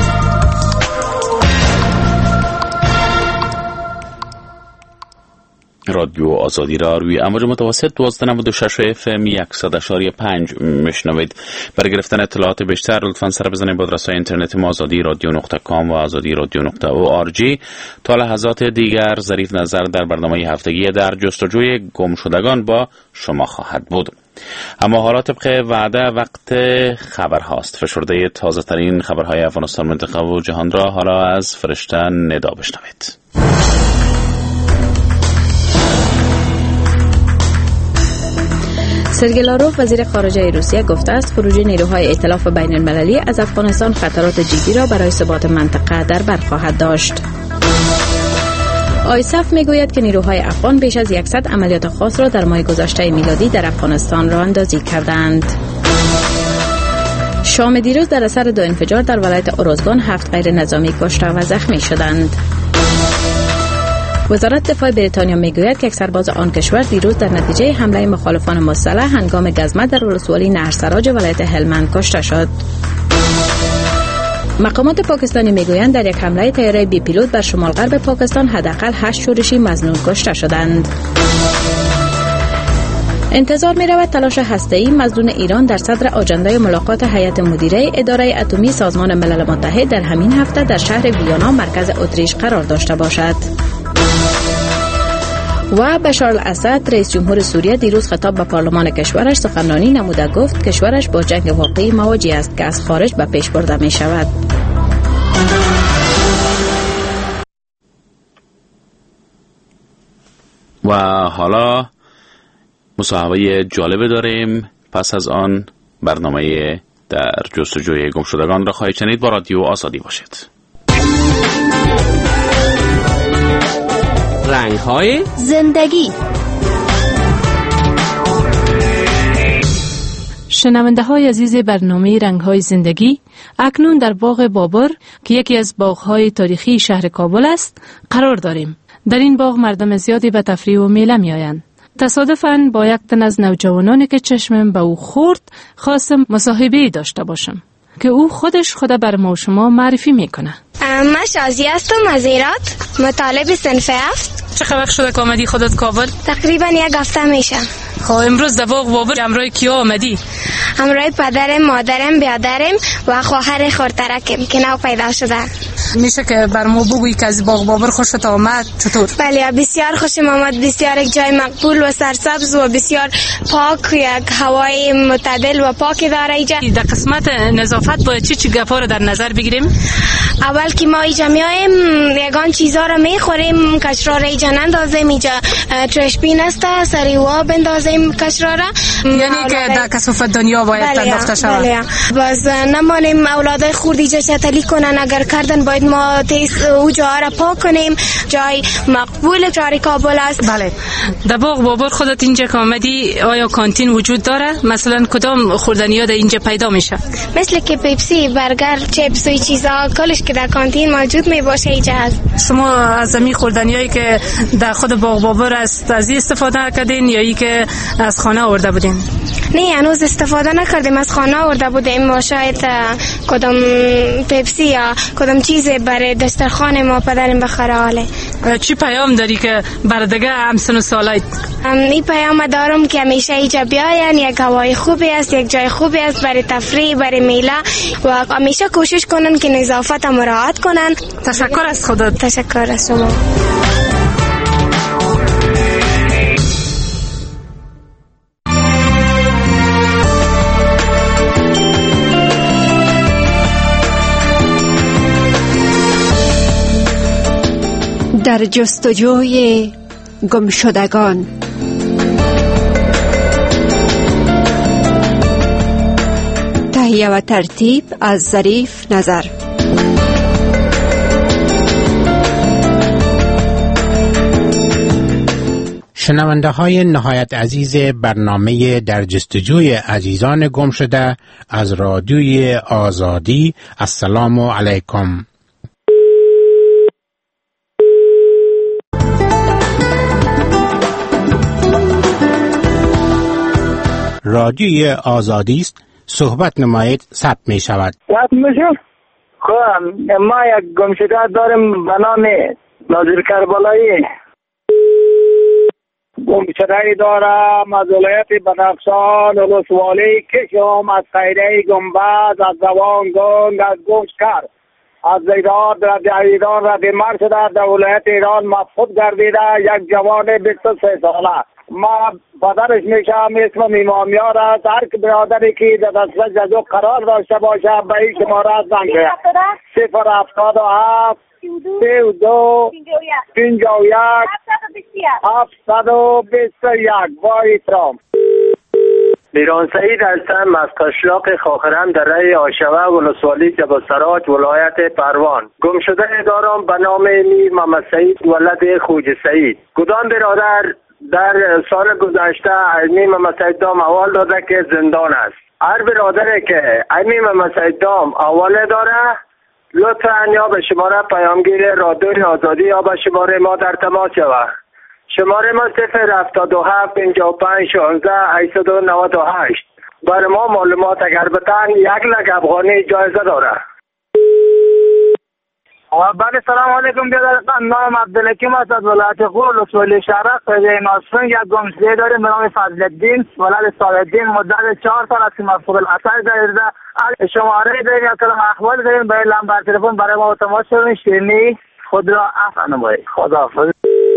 رادیو آزادی را روی امواج متوسط دوازده و نود و شش اف ام صد و پنج میشنوید. برای گرفتن اطلاعات بیشتر لطفاً سر بزنید به آدرس‌های اینترنتی ما آزادی رادیو نقطه کام و آزادی رادیو نقطه او آر جی. تا لحظات دیگر ظریف نظر در برنامه هفتگی در جستجوی گمشدگان با شما خواهد بود. اما حالا طبق وعده وقت خبرهاست. فشرده تازه ترین خبرهای افغانستان، منطقه و جهان را حالا از فرشته ندا بشنوید. سرگئی لاروف وزیر خارجه روسیه گفته است خروج نیروهای ائتلاف بین المللی از افغانستان خطرات جدی را برای ثبات منطقه در بر خواهد داشت. آیسف میگوید که نیروهای افغان بیش از صد عملیات خاص را در ماه گذشته میلادی در افغانستان راه اندازی کردند. شام دیروز در اثر دو انفجار در ولایت اروزگان هفت غیر نظامی کشته و زخمی شدند. وزارت دفاع بریتانیا میگوید که یک سرباز آن کشور دیروز در نتیجه حمله مخالفان مسلح هنگام گزمه در ولسوالی نهرسراج ولایت هلمند کشته شد. مقامات پاکستانی میگویند در یک حمله طیاره بی پیلوت بر شمال غرب پاکستان حداقل هشت شورشی مظنون کشته شدند. انتظار می رود تلاش هسته‌ای مظنون ایران در صدر آجنده ملاقات هیئت مدیره اداره اتمی سازمان ملل متحد در همین هفته در شهر ویانا مرکز اتریش قرار داشته باشد. و بشار الاسد رئیس جمهور سوریه دیروز خطاب به پارلمان کشورش سخنرانی نموده گفت کشورش با جنگ واقعی مواجه است که از خارج به پیش برده می شود. و حالا مصاحبه جالب داریم. پس از آن برنامه در جستجوی گمشدگان را خواهید شنید. با رادیو آزادی باشید. رنگ‌های زندگی. شنونده های عزیز برنامه رنگ‌های زندگی، اکنون در باغ بابر که یکی از باغ‌های تاریخی شهر کابل است قرار داریم. در این باغ مردم زیادی به تفریح و میله می آیند. تصادفاً با یک تن از نوجوانانی که چشمم به او خورد خواستم مصاحبه‌ای داشته باشم که او خودش خود بر ما و شما معرفی میکنه. من شازی هستم از ایرات، مطالب صنف هفت. چه وقت شده که آمدی خودت کابل؟ تقریبا یک هفته میشه. خب امروز در باغ بابر همراه کیا آمدی؟ همراه پدرم، مادرم، برادرم و خواهر خورترکم که نو پیدا شده. میشه که بر ما بگویی که از باغ بابر خوشت آمد؟ چطور؟ بله بسیار خوشم آمد. بسیار یک جای مقبول و سرسبز و بسیار پاک، یک هوای معتدل و پاکی داره اینجا. در قسمت نظافت باید چی چی گپا رو در نظر بگیریم؟ اول که ما اینجا میایم یگان چیزا رو میخوریم، کچرا رو اینجا نندازیم. اینجا ترشبین است، سری وا بندازیم کچرا را. یعنی که در کثافت دنیا باید انداخته شود. بله باز نمانیم اولادای خورد اینجا چتلی کنن، اگر کردن باید ما تیز او جا را پاک کنیم. جای مقبول شهر کابل است. بله. در باغ بابر خودت اینجا که آمدی آیا کانتین وجود داره؟ مثلا کدام خوردنی‌ها در اینجا پیدا میشه؟ مثل که پیپسی، برگر، چیپس و چیزا کلش که در کانتین موجود می باشه اینجا هست. شما از همین خوردنیایی که در خود باغ بابر است از این استفاده کردین یا ای که از خانه آورده بودین؟ نه هنوز استفاده نکردیم، از خانه آورده بودیم و شاید کدام پیپسی یا کدام چیزی برای دسترخوان ما پدرم بخره. حاله چی پیام داری که برای دیگه همسن و سالایت؟ این پیام دارم که همیشه اینجا بیاین، یک هوای خوبی است، یک جای خوبی است برای تفریح، برای میله و همیشه کوشش کنن که نظافت مراعات کنن. تشکر از خودت. تشکر از شما. در جستجوی گمشدگان. تهیه و ترتیب از ظریف نظر. شنونده های نهایت عزیز برنامه در جستجوی عزیزان گم شده از رادیوی آزادی، السلام علیکم. رادیوی آزادی است، صحبت نمایید، ثبت می شود. ثبت میشه؟ خب ما یک گمشده داریم به نام ناظر کربلایی. گمشده دارم از ولایت بدخشان، ولسوالی کشم، از خیره گنبد، از زبان گنگ، از گوشکر، از زیدار رد رد مر شده در ولایت ایران مفقود گردیده یک جوان بیست و سه ساله. ما پدرش میشم، اسم امامیار است. هر که برادری که در دسترس از او قرار داشته باشه به این شماره زنگ صفر هفتاد و هفت سه و دو پنجاه و یک هفتصد و بیست و یک. با احترام. بیران سعید هستم از قشلاق خاخرم در رای آشوه ولسوالی جبلسراج ولایت پروان. گم شده دارم به نام میر محمد سعید ولد خوج سعید. کدام برادر در سال گذشته میر محمد سعید دام اول داده که زندان است. هر برادری که میر محمد سعید دام اول داره لطفاً یا به شماره پیامگیر رادیوی آزادی یا به شماره ما در تماس شود. شماره ما صفر هفتاد و هفت پنجاه و پنج شانزده هشتصد و نود و هشت. برای ما معلومات اگر بتن یک لک افغانی جایزه داره. بله سلام علیکم بیادر. نام عبدالحکیم است از ولایت غور ولسوالی شرق. قضیه ناسفنگ یک گمشده داریم به نام فضل الدین ولد صالح‌الدین مدت چهار سال است که مفقود الاثر گردیده. شماره داریم یک کلام احوال داریم به لمبر تلفن برای ما تماس شدین. شیرینی خود را عفو نمایید. خداحافظ.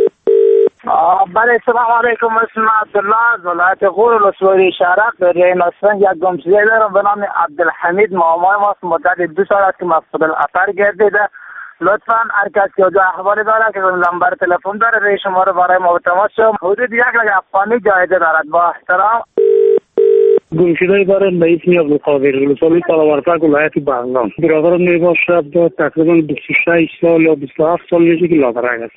بله سلام علیکم. اسم عبدالله از ولایت غور ولسوالی شرق. قضیه ناسفنگ یک گمشده داریم به نام عبدالحمید مامای ماست مدت دو سال است که مفقود الاثر گردیده. لطفاً هر کس که جو احوالی داره که نمبر تلفن داره روی شما رو برای ما تماس شد. حدود یک لک افغانی جایزه دارد. با احترام. گمشده دارد به اسم عبدالقادر ولسوالی تلاورفک ولایت بغلان. برادرم می باشد تقریبا بیست و شش سال یا بیست و هفت سال میشه که لادرنگ است.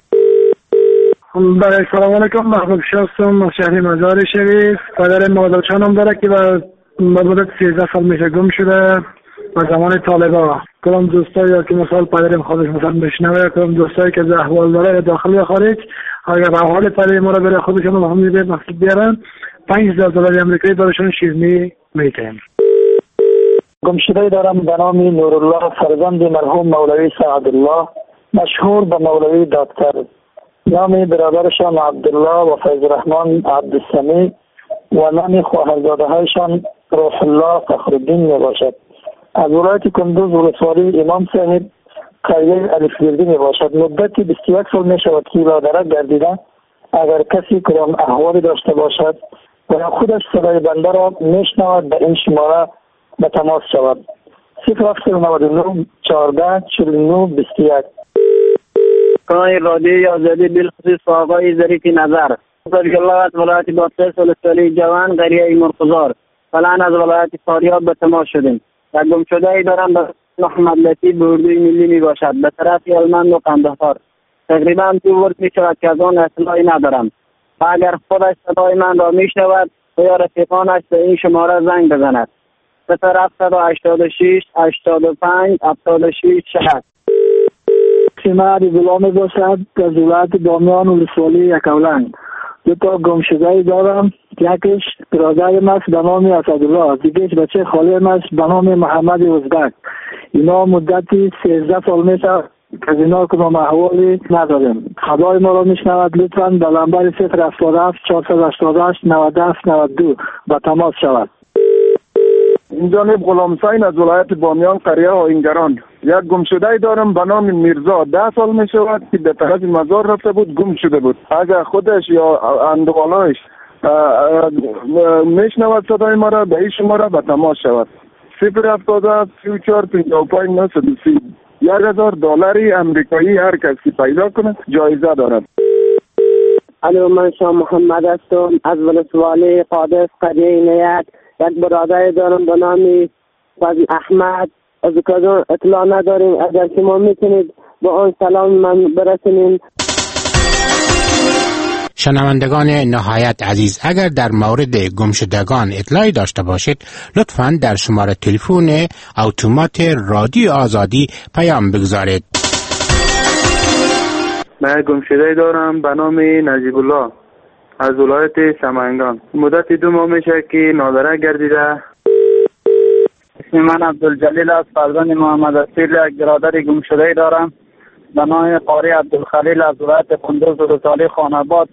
بله سلام علیکم. محمود شاستم از شهر مزار شریف. پدر مادرچانم داره که به مدت سیزده سال میشه گم شده و زمان طالبا. کلام دوستایی یا که مثال پدرم خودش مثلا بشنوه، کلام دوستایی که از احوال داره داخل یا خارج اگر احوال پدر ما رو بره خودشون رو هم میبید مفید بیارن پنج هزار دلار امریکایی براشون شیرینی میتیم. گمشده دارم به نام نورالله فرزند مرحوم مولوی سعدالله مشهور به مولوی دکتر. نام برادرشان عبدالله و فیض الرحمن عبدالسمی و نام خواهرزاده هایشان روح الله فخرالدین می باشد. از ولایت کندوز ولسوالی امام صاحب قریه الفگردی می باشد. مدتی بیست و یک سال می شود که لادرک گردیده. اگر کسی کدام احوالی داشته باشد و خودش صدای بنده را می شنود به این شماره به تماس شود. صفر هفت نود و نه چهارده چهل و نه بیست و یک. کانال رادیوی آزادی بالخصوص آقای ظریفی نظر رضی الله از ولایت بادغیس ولسوالی جوان قریه مرغزار فلان از ولایت فاریاب به تماس شدیم. یک گمشده ای دارم به محمد لطیف به اردوی ملی می باشد به طرف هلمند و قندهار. تقریبا دو ورد می شود که از آن اطلاعی ندارم و اگر خودش صدای من را می شنود و یا رفیقانش به این شماره زنگ بزند. صفر هفتصد و هشتاد و شش هشتاد و پنج هفتاد و شش شصت. سیمه غلامی باشد از ولایت بامیان ولسوالی یکاولنگ. دو تا گمشده دارم. یکیش برادرم است به نام اسدالله، دیگهش بچه خاله‌ام است به نام محمد ازبک. اینا مدتی سیزده سال میشه از اینا کدام احوالی نداریم. خبر ما را میشنود لطفاً به نمبر صفر هفتاد و هفت چهارصد و هشتاد و هشت نود و هفت نود و دو به تماس شود. این جانب غلام حسین از ولایت بامیان قریه آهنگران. یک گمشده دارم به نام میرزا. ده سال می شود که به طرف مزار رفته بود گم شده بود. اگر خودش یا اندوالایش میشنود صدای ما را به این شماره به تماس شود. صفر هفتاد و هفت سی و چهار پنجاه و پنج نهصد و سی. یک هزار دلاری امریکایی هر کسی پیدا کنه جایزه دارد. الو من شام محمد هستم از ولسوالی قادس قریه نیت. یک برادر دارم به نام فضل احمد. از کدام اطلاع نداریم. اگر شما میتونید با آن سلام من برسونید. شنوندگان نهایت عزیز، اگر در مورد گمشدگان اطلاعی داشته باشید لطفاً در شماره تلفن اتومات رادیو آزادی پیام بگذارید. من گمشده دارم به نام نجیب الله از ولایت سمنگان. مدت دو ماه میشه که نادره گردیده. اسم من عبدالجلیل است، فرزند محمد اسیر. یک برادر گمشده دارم به نام قاری عبدالخلیل از ولایت کندوز و رسالی خاناباد.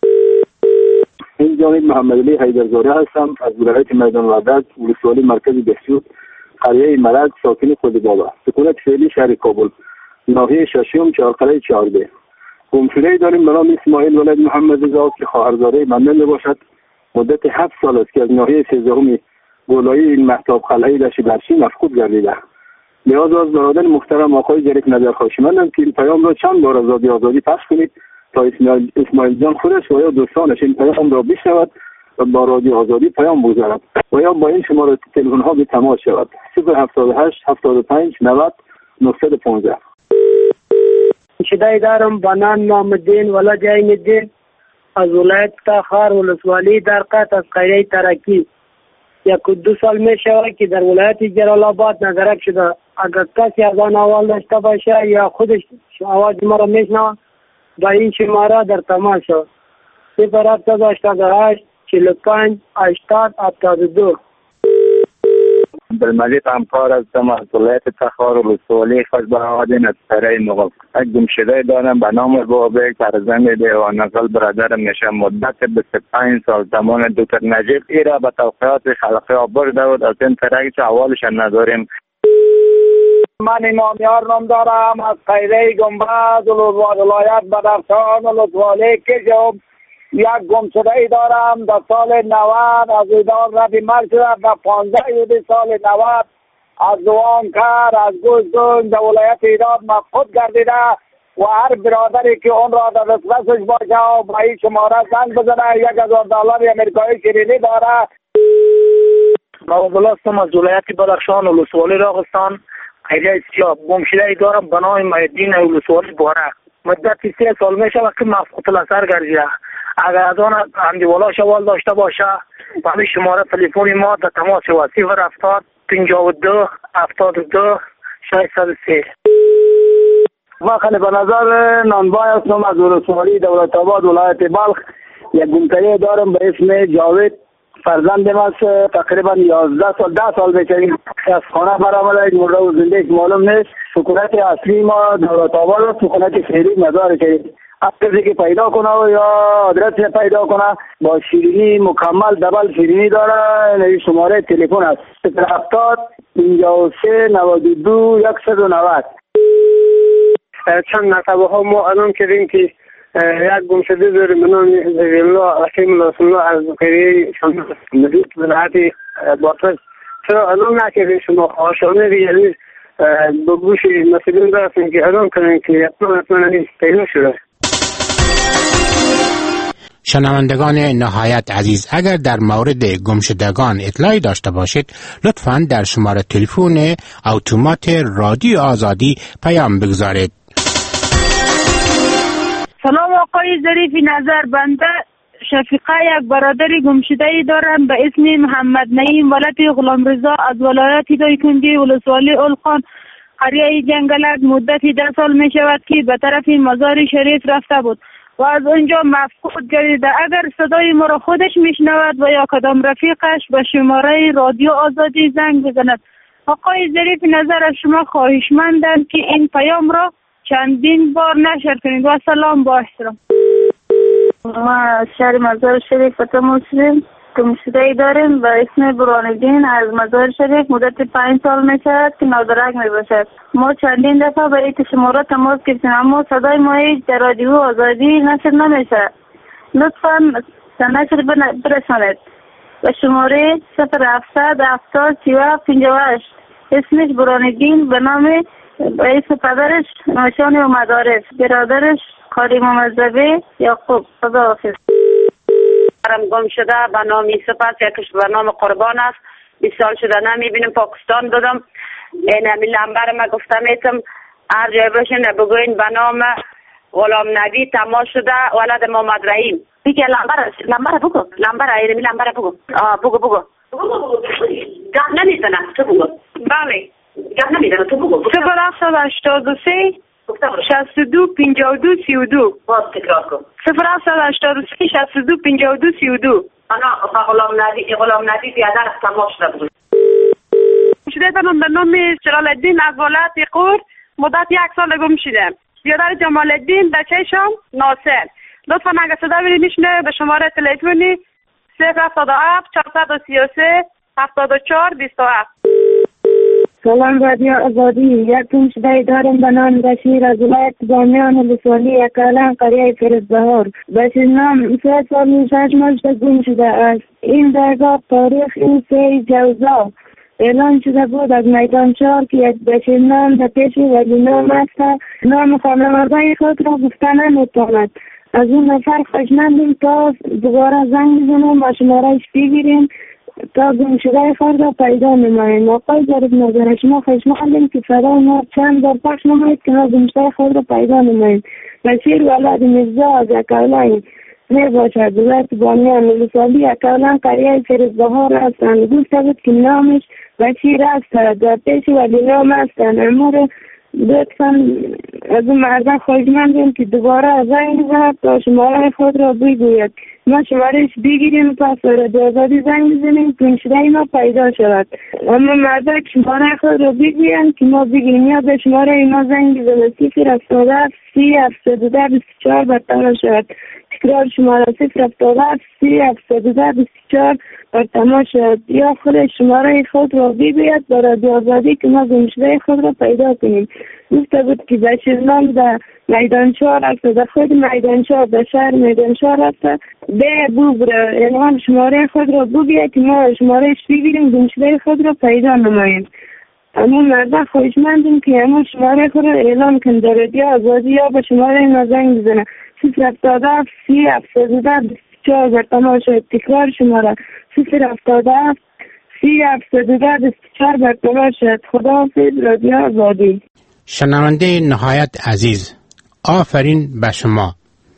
این جانب محمد علی حیدرزاده هستم از ولایت میدان وردک، ولسوالی مرکز بهسود، قریه مرگ، ساکن خود بابا، سکونت فعلی شهر کابل، ناحیه ششم، چهارقلعه چهارده. گمشده‌ای داریم به نام اسماعیل ولد محمد رضا که خواهرزاده من میباشد. مدت هفت سال است که از ناحیه سیزدهم گولایی این مهتاب قلعه دشت برشی مفقود گردیده. لحاظا از برادر محترم آقای جریف نظر خواهشمندم که این پیام را چند بار از رادیو آزادی پخش کنید تا اسماعیل, اسماعیل جان خودش و یا دوستانش این پیام را بشنود و با رادیو آزادی پیام بگذارد و یا با این شماره تلفن ها به تماس شود. صفر هفتاد و هشت هفتاد و پنج نود نهصد و پانزده. شدای دارم بنان محمدین ولد عین الدین از ولایت تخار ولسوالی در قط از قریه ترکی. یک دو سال می شود که در ولایت جلال آباد نظرک شده. اگر کسی از آن اول داشته باشه یا خودش آواز ما را میشنوه با این شماره در تماس شد. صفر هفتاد و هشتاد و هشت چهل و پنج هشتاد هفتاد و دو. عبدالمجید همکار هستم از ولایت تخار ولسوالی خوشبخت از سره مغل. یک گمشده دارم به نام بابک، فرزند دیوان نقل برادرم میشه. مدت بیست و پنج سال زمان دکتر نجیب ایرا به توقیات خلقی آبر داد. از این طرح که اولش نداریم. من امامیار نام دارم از قیره گنبد ولایت بدخشان ولسوالی کشم. یک گمشده ای دارم در سال نود از ایدان رفی مرد شدم در پانزده یودی سال نود از دوان کر از گوزدون در ولایت ایران مفقود گردیده و هر برادری که اون را در دسترسش باشه و با این شماره زنگ بزنه یک هزار دلار امریکایی شیرینی داره. نوابالله هستم از ولایت بدخشان ولسوالی راغستان قریه سیاه. گمشده ای دارم به نام محیدین ولسوالی باره. مدت سه سال میشه که مفقود الاثر گردیده. اگر از آن اندیوالا شوال داشته باشه با همین شماره تلفن ما در تماس شود. صفر هفتاد پنجاه و دو هفتاد و دو ششصد و سه. ما خیلی به نظر نانبای هستم از ولسوالی دولت آباد ولایت بلخ. یک گمشده دارم به اسم جاوید، فرزندم است. تقریبا یازده سال ده سال بچریم از خانه برآمده. یک مرده و زنده معلوم نیست. سکونت اصلی ما دولت آباد و سکونت فعلی مزار کریم. کسی که پیدا کنه یا آدرس پیدا کنه با شیرینی مکمل دبل شیرینی داره. این شماره تلفن است صفر هفتاد پنجاه و سه نود و دو صد و نود. چند مرتبه ها ما اعلام کردیم که یک گمشده داریم به نام الله حکیم رسول الله از قریه شمال مدید ولایت بادغیس. چرا اعلام نکردیم؟ شما خواهشانه دیگه به گوش مسئولین برسیم که اعلام کنیم که حتما حتما پیدا شده. شنوندگان نهایت عزیز، اگر در مورد گمشدگان اطلاعی داشته باشید لطفاً در شماره تلفن اتومات رادیو آزادی پیام بگذارید. سلام آقای ظریفی نظر، بنده شفیقه یک برادری گمشده‌ای دارم به اسم محمد نعیم ولد غلامرضا از ولایت دایکنډي ولسوالی اولخان قریه جنگلک. مدتی ده سال می شود که به طرف مزار شریف رفته بود و از اونجا مفقود گردیده. اگر صدای ما را خودش میشنود و یا کدام رفیقش به شماره رادیو آزادی زنگ بزند. آقای ظریف نظر از شما خواهشمندم که این پیام را چندین بار نشر کنید. و سلام با احترام. ما از شهر مزار شریف فتح مسلم گمشده‌ای داریم به اسم برهان‌الدین از مزار شریف. مدت پنج سال می شود که نادرک می باشد. ما چندین دفعه به این شماره تماس گرفتیم اما صدای ما هیچ در رادیو آزادی نشر نمیشه. لطفا نشر برسانید به شماره صفر هفتصد هفتاد سی و هفت پنجاه و هشت. اسمش برهان‌الدین به نام رئیس پدرش نشانی و مدارس، برادرش قاری ممزبی یعقوب. خداحافظ. گم شده به نام سپس یکش به نام قربان است. بیست سال شده نمیبینیم. پاکستان بودم این همی لنبر ما گفتم ایتم هر جای باشین بگوین به نام غلام نبی تماس شده ولد محمد رحیم. دیگه لمبر لمبر بگو لمبر ایرمی لمبر بگو آه بگو بگو گپ نمیزنم تو بگو بله گپ نمیزنم تو بگو صفر هفتصد و هشتاد و سه شصت و دو پنجاه و دو سی و دو باز تکرار کن صفر هفتصد و هشتاد و سه شصت و دو پنجاه و دو سی و دو انا غلام نبی غلام نبی بیادر تماش نبود شده دارم به نام جلال الدین از ولایت قور مدت یک سال گم شدم. بیادر جمال الدین بچه‌شم ناصر. لطفا اگه صدا بری میشنه به شماره تلفنی صفر هفتاد و هفت چهارصد و سی و سه هفتاد و چهار بیست و هفت. سلام رادیو آزادی. یک گمشده دارم به نام بشیر از ولایت بامیان ولسوالی اکالن قریه فرزبهار. بشیر نام سه سال و شش ماه گم شده است. این درگاه تاریخ این سه جوزا اعلان شده بود از میدان چهار که یک بشیر نام در پیش ولی نام است. نام خانواده خود را گفتن نمیتواند. از اون نفر خوشمندیم تا دوباره زنگ بزنیم و شمارهش بگیریم تا گمشده خود را پیدا نماییم. آقای ظریف نظر شما خوشمندیم که صدای ما چند بار پخش نمایید که ما گمشده خود را پیدا نماییم. بشیر ولد میرزا از اکالن می باشد. ولایت بامیان ولسوالی اکالن قریه فرزبهار هستند. گفته بود که نامش بشیر است. در پیش ولی نام هستند. امور لطفا از اون مردم خوشمندیم که دوباره از زنگ بزند تا شماره خود را بگوید. ما شمارهش بگیریم پس رادیو آزادی زنگ بزنیم گمشده ما پیدا شود. اما مردم شماره خود را بگویند که ما بگیریم یا به شماره ما زنگ بزنند صفر هفتاد و هفت سی هفتاد و ده بیست و چهار برتمام شود. تکرار شماره صفر هفتاد و هفت سی هفتاد و ده بیست و چهار برتمام شود یا خود شماره خود را بگوید با رادیو آزادی که ما گمشده خود را پیدا کنیم. گفته بود که بشیر نام در میدان چهار است. در خود میدان چهار در شهر میدان چهار است. به بوبر اعلان شماره خود را بگوید که ما شمارهش بگیریم گمشده خود را پیدا نماییم. اما مردم خوشمندیم که همون شماره خود را اعلان کن در رادیو آزادی یا به شماره ما زنگ بزنه صفر هفتاد و هفت سی هفتاد و ده بیست و چهار برتمام شد. تکرار شماره صفر هفتاد و هفت سی هفتاد و ده بیست و چهار برتمام شد. خداحافظ رادیو آزادی. شنونده نهایت عزیز، آفرین به شما،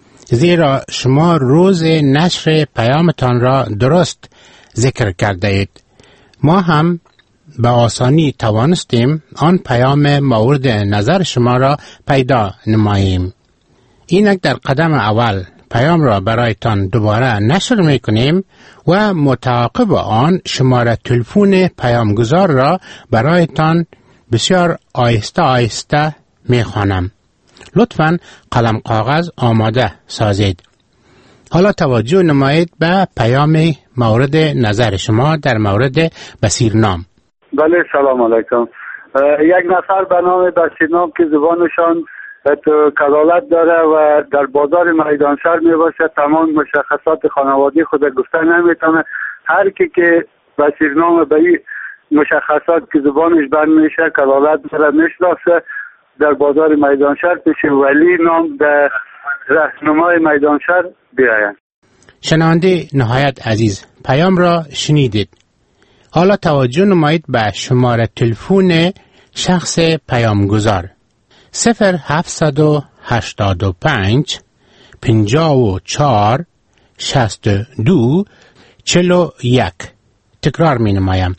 زیرا شما روز نشر پیامتان را درست ذکر کرده اید. ما هم به آسانی توانستیم آن پیام مورد نظر شما را پیدا نماییم. اینک در قدم اول پیام را برایتان دوباره نشر می کنیم و متعاقب آن شماره تلفن پیامگزار را برایتان بسیار آهسته آهسته می خوانم. لطفاً قلم کاغذ آماده سازید. حالا توجه نمایید به پیام مورد نظر شما در مورد بصیرنام. بله سلام علیکم. یک نفر به نام بصیرنام که زبانشان تو کلالت داره و در بازار میدانشهر می باشه، تمام مشخصات خانوادی خود گفته نمیتونه. هر کی که بصیرنام به این مشخصات که زبانش بند میشه کلالت داره میشناسه، در بازار میدانشهر پیش ولی نام در رهنمای میدانشهر بیاین. شنونده نهایت عزیز، پیام را شنیدید. حالا توجه نمایید به شماره تلفن شخص پیامگزار صفر هفتصد و هشتاد و پنج پنجاه و چهار شصت و دو چهل و یک. تکرار می نمایم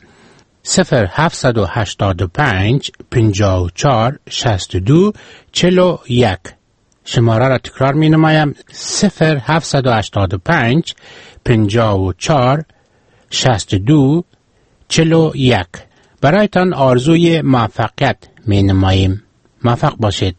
صفر هفتصد و هشتاد و پنج پنجاه و چهار شصت و دو چهل و یک. شماره را تکرار می نمایم صفر هفتصد و هشتاد و پنج پنجاه و چهار شصت و دو چهل و یک. برایتان آرزوی موفقیت می نماییم. موفق باشید.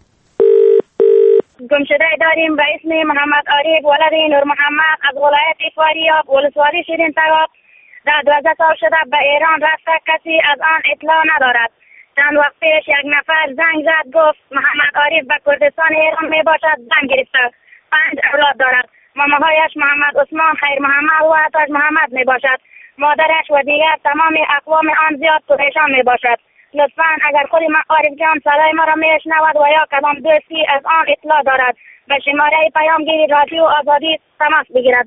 گمشده داریم به اسم محمد عارف ولد نور محمد از ولایت فاریاب ولسوالی شیرین تگاب. در دوازده سال شده به ایران رفته، کسی از آن اطلاع ندارد. چند وقت پیش یک نفر زنگ زد گفت محمد عارف به کردستان ایران می باشد، زن گرفته، پنج اولاد دارد. ماماهایش محمد عثمان، خیر محمد و عطاش محمد می باشد. مادرش و دیگر تمام اقوام آن زیاد پریشان می باشد. لطفاً اگر خود عارف جان صدای ما را میشنود و یا کدام دوستی از آن اطلاع دارد به شماره پیامگیری رادیو آزادی تماس بگیرد.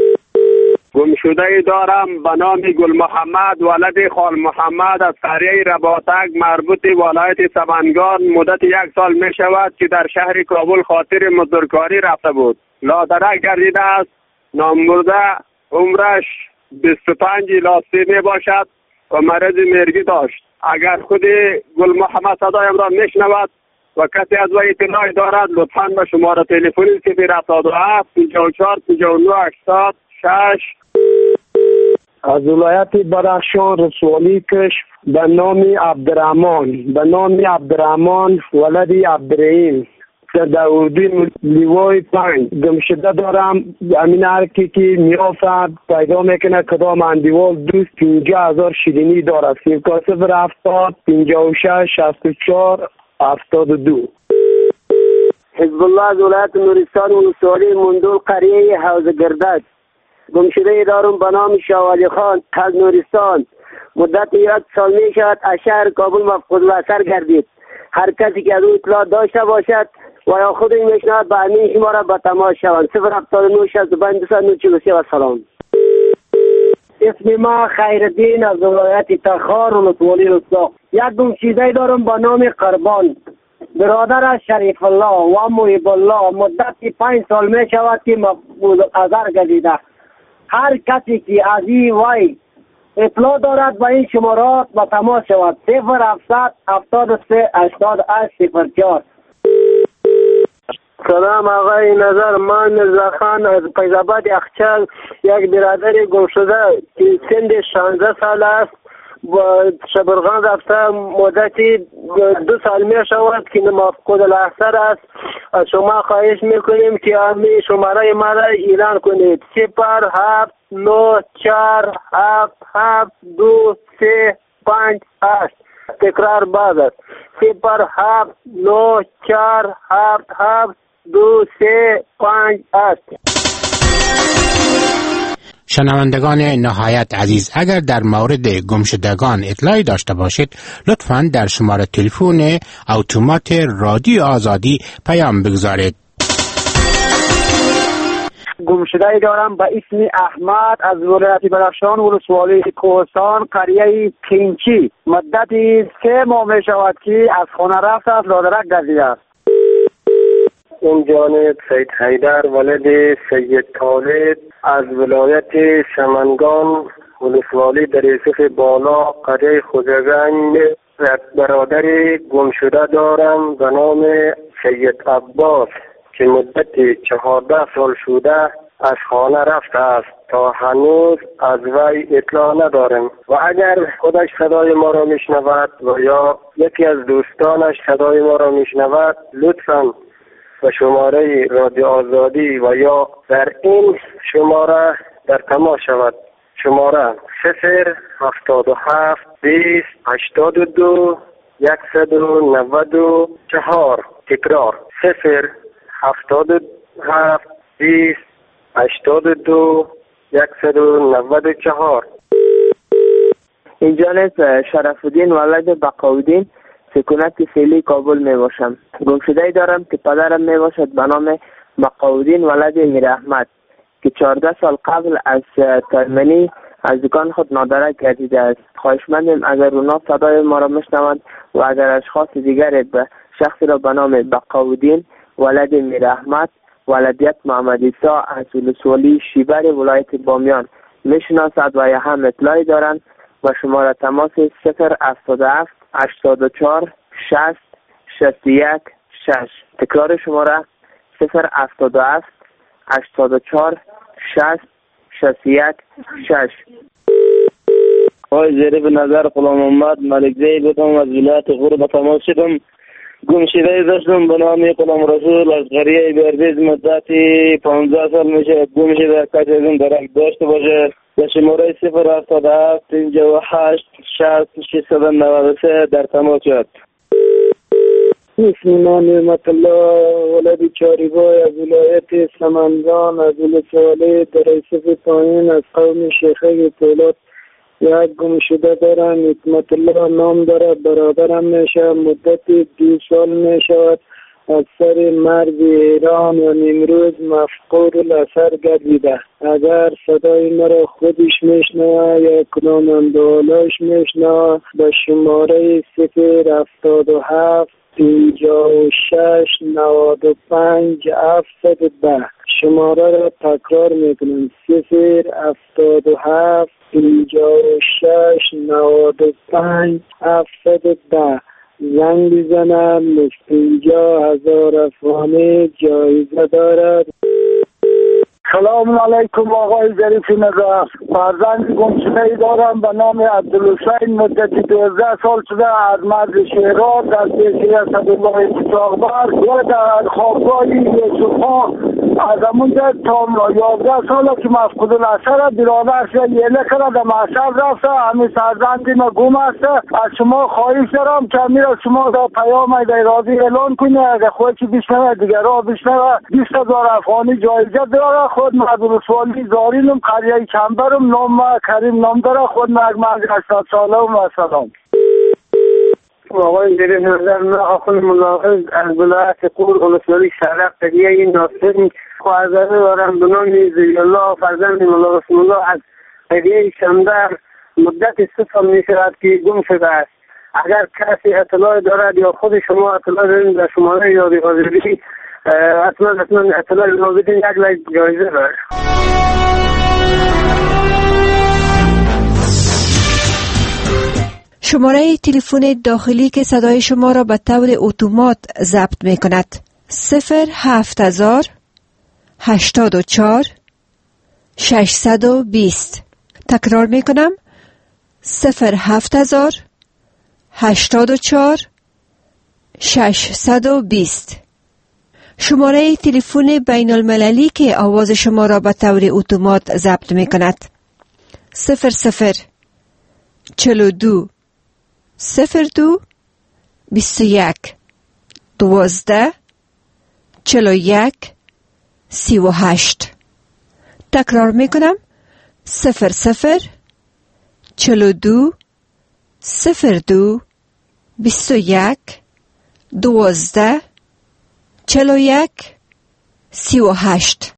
گمشده دارم به نام گل محمد ولد خال محمد از قریه رباطک مربوط ولایت سمنگان. مدت یک سال می شود که در شهر کابل خاطر مزدورکاری رفته بود. لادرک گردیده است. نامبرده عمرش بیست و پنج الی سی می باشد و مرض مرگی داشت. اگر خود گل محمد صدایم را میشنود و کسی از وی اطلاعی دارد لطفاً به شماره تلفنی صفر هفتاد و هفت پنجاه و چهار پنجاه و نه هشتاد شش از ولایت بدخشان رسوالی کش به نام عبدالرحمن به نام عبدالرحمن ولدی عبدالرحیم در اردوی لیوای پنج گمشده دارم. امین هرکی که میافد پیدا میکنه کدام اندیوال دوست پینجا هزار شیرینی دارد. سیرکا صفر هفتاد پینجاه و شش شست و چهار هفتاد و دو. حزب الله از ولایت نورستان ولسوالی مندول قریه حوض گردک گمشده دارم به نام شاوالی خان از نورستان. مدت یک سال می شود از شهر کابل مفقود الاثر گردید. هر کسی که از او اطلاع داشته باشد و یا خود این میشنود به همین شماره به تماس شوند. صفر هفتاد و نه شصت و پنج دویست و چهل و سه و سلام. اسم ما خیرالدین از ولایت تخار ولسوالی رسا. یک گمشده دارم به نام قربان برادر شریف الله و محب الله. مدت پنج سال می شود که مفقود الاثر گردیده. هر کسی که از این وی اطلاع دارد به این شمارات به تماس شود. صفر هفتصد هفتاد و سه هشتاد هشت صفر چهار. سلام آقای نظر، من مرزا خان از فیض‌آباد اخچال یک برادر گم شده که سن شانزده سال است و شبرغان رفته مدتی دو سال می شود که مفقود الاثر است. از شما خواهش میکنیم که همین شماره ما را اعلان کنید. صفر هفت نه چهار هفت هفت دو سه پنج هشت. تکرار بعد است. صفر هفت نه چهار هفت هفت دو سه پنج هشت. شنوندگان نهایت عزیز، اگر در مورد گمشدگان اطلاعی داشته باشید لطفاً در شماره تلفن اتومات رادیو آزادی پیام بگذارید. گمشده دارم به اسم احمد از ولایت بدخشان ولسوالی کوهستان قریه کینچی. مدت سه ماه می شود که از خانه رفته از لادرک گردیده است. این جانب سید حیدر ولد سید طالب از ولایت سمنگان ولسوالی در رسف بالا قریه خوزگنج برادر گمشده دارم به نام سید عباس که مدت چهارده سال شده از خانه رفته است. تا هنوز از وی اطلاع ندارم و اگر خودش صدای ما را میشنود و یا یکی از دوستانش صدای ما را میشنود لطفاً و شماره رادیو آزادی و یا در این شماره در تماس شود. شماره صفر هفتاد و هفت بیست هشتاد و دو یکصد و نود و چهار. تکرار صفر هفتاد و هفت بیست هشتاد و دو یکصد و نود و چهار. اینجا شرف الدین ولد بقاودین سکونت فعلی کابل می باشم. گمشده دارم که پدرم می باشد به نام بقاودین ولد امیر احمد که چهارده سال قبل از ترمنی از دکان خود نادرک گردیده است. خواهشمندیم اگر اونا صدای ما را میشنوند و اگر اشخاص دیگر به شخصی را به نام بقاودین ولد امیر احمد ولدیت محمد عیسی از ولسوالی شیبر ولایت بامیان میشناسد و یا هم اطلاعی دارند و شماره تماس صفر هفتاد و هفت هشتاد و چهار شصت شصت و یک شش. تکرار شماره صفر هفتاد و هفت هشتاد و چهار شصت شصت و یک شش. آقای زیر به نظر غلام محمد ملک زی بودم از ولایت غور تماس شدم. گمشده داشتم به نام غلام رسول از قریه بردیز مدتی پانزده سال میشه. گمشده کسی از این درک داشته باشه به شماره صفر هفتاد و هفت پنجاه و هشت شصت ششصد و نود و سه در تماس شد. اسم من نعمت الله ولد چاریبای از ولایت سمنگان از ولسوالی در رسف پایین از قوم شیخه طولات یک گمشده دارم. حکمت الله نام دارد. برادرم میشه. مدت دو سال میشود از سر مرز ایران و امروز مفقود الاثر گردیده. اگر صدای مرا خودش میشنوه یا کدام اندوهالاش میشنوه به شماره صفر هفتاد و هفت پنجاه و شش نود و پنج هفتصد و ده. شماره را تکرار میکنم: صفر هفتاد و هفت پنجاه و شش نود و پنج هفتاد و ده. زنگ بزنم. پنجاه هزار افغانی جایزه دارد. سلام علیکم آقای ظریف نژاد. فرزند گمشده‌ای دارم به نام عبدالحسین. مدتی دوازده سال شده از مرز شیراز در پیش اسدالله قاچاقبر و در خوابگاه یوسف‌ها از همونجا تا یازده ساله که مفقود الاثر برادرش یله کرده در محشر رفته. همین فرزندی ما گم است. از شما خواهش دارم که امیر شما در پیام در راضی اعلان کنید. اگر خودت بشنوه دیگر را بشنوه بیست هزار افغانی جایزه داره. خود معبدالسوالی زارینم قریه کمبرم نام کریم نام داره. خود مرگ مرگ هشتاد ساله و سلام. آقای ظریف نژاد، من آخون ملاحظ از ولایت قور ولسوالی شرق قریه این ناصر خواهزاده دارم به نام زی الله فرزند مولا رسول الله از قریه شمدر. مدت سه سال می شود که گم شده است. اگر کسی اطلاع دارد یا خود شما اطلاع دارید در شماره یادی حاضری حتما حتما اطلاع رو بدین. یک لایک جایزه دارد. شماره تلفن داخلی که صدای شما را به طور اتومات ضبط می کند: صفر هفت هزار هشتاد و چهار ششصد و بیست. تکرار می کنم: صفر هفت هزار هشتاد و چهار ششصد و بیست. شماره تلفن بین المللی که آواز شما را به طور اتومات ضبط می کند: صفر صفر چهل و دو صفر دو بیست و یک دوازده چهل و یک سی و هشت. تکرار می کنم: صفر صفر چهل و دو صفر دو بیست و یک دوازده چهل و یک سی و هشت.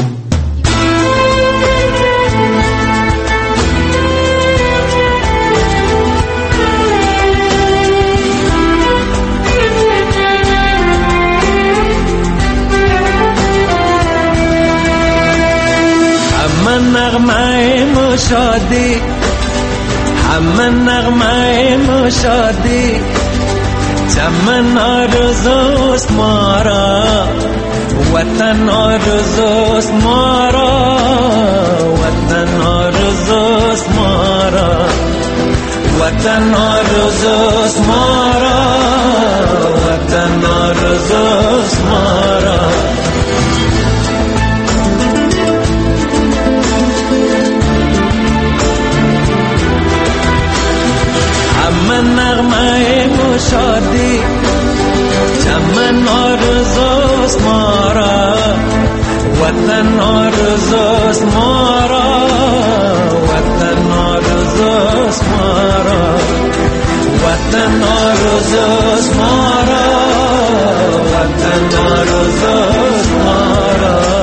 نغمه مشادی همه نغمه مشادی چمن آرزوست ما را وطن آرزوست ما را وطن آرزوست ما را وطن آرزوست ما را وطن آرزوست ما را. من نغمه مشادی چمن آرزوست ما را وطن آرزوست ما را وطن آرزوست ما را وطن آرزوست ما را وطن آرزوست ما را.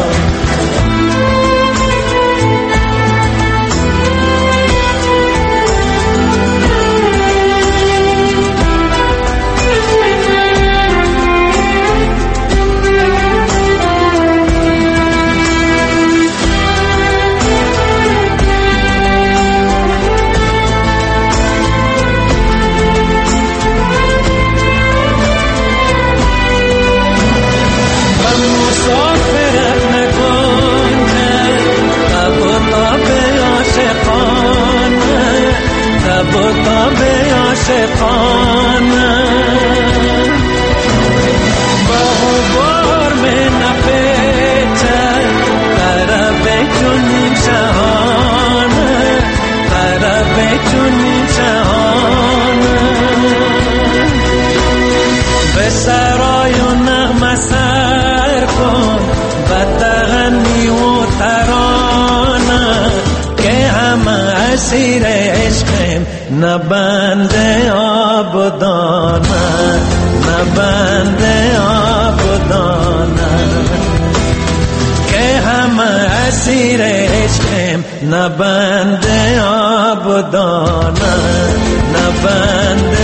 نبند آبدانه نبند آبدانه که همه اسیر عشقیم نبند آبدانه نبند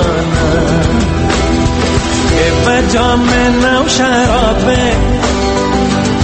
آبدانه که به جام نو شرابه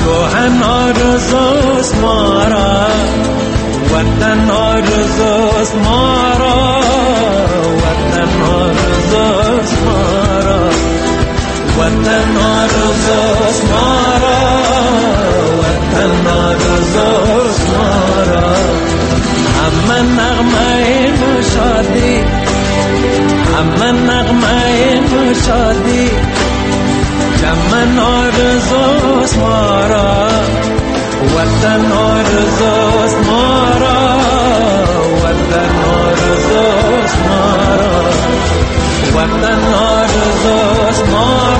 روحن آرزوست ما را، وطن آرزوست ما را، وطن آرزوست ما را، وطن آرزوست ما را، وطن آرزوست ما را. همه نغمه شادی، همه نغمه شادی، جمن آرزوست ما را، وطن آرزوست ما را، وطن آرزوست ما را، وطن آرزوست ما را.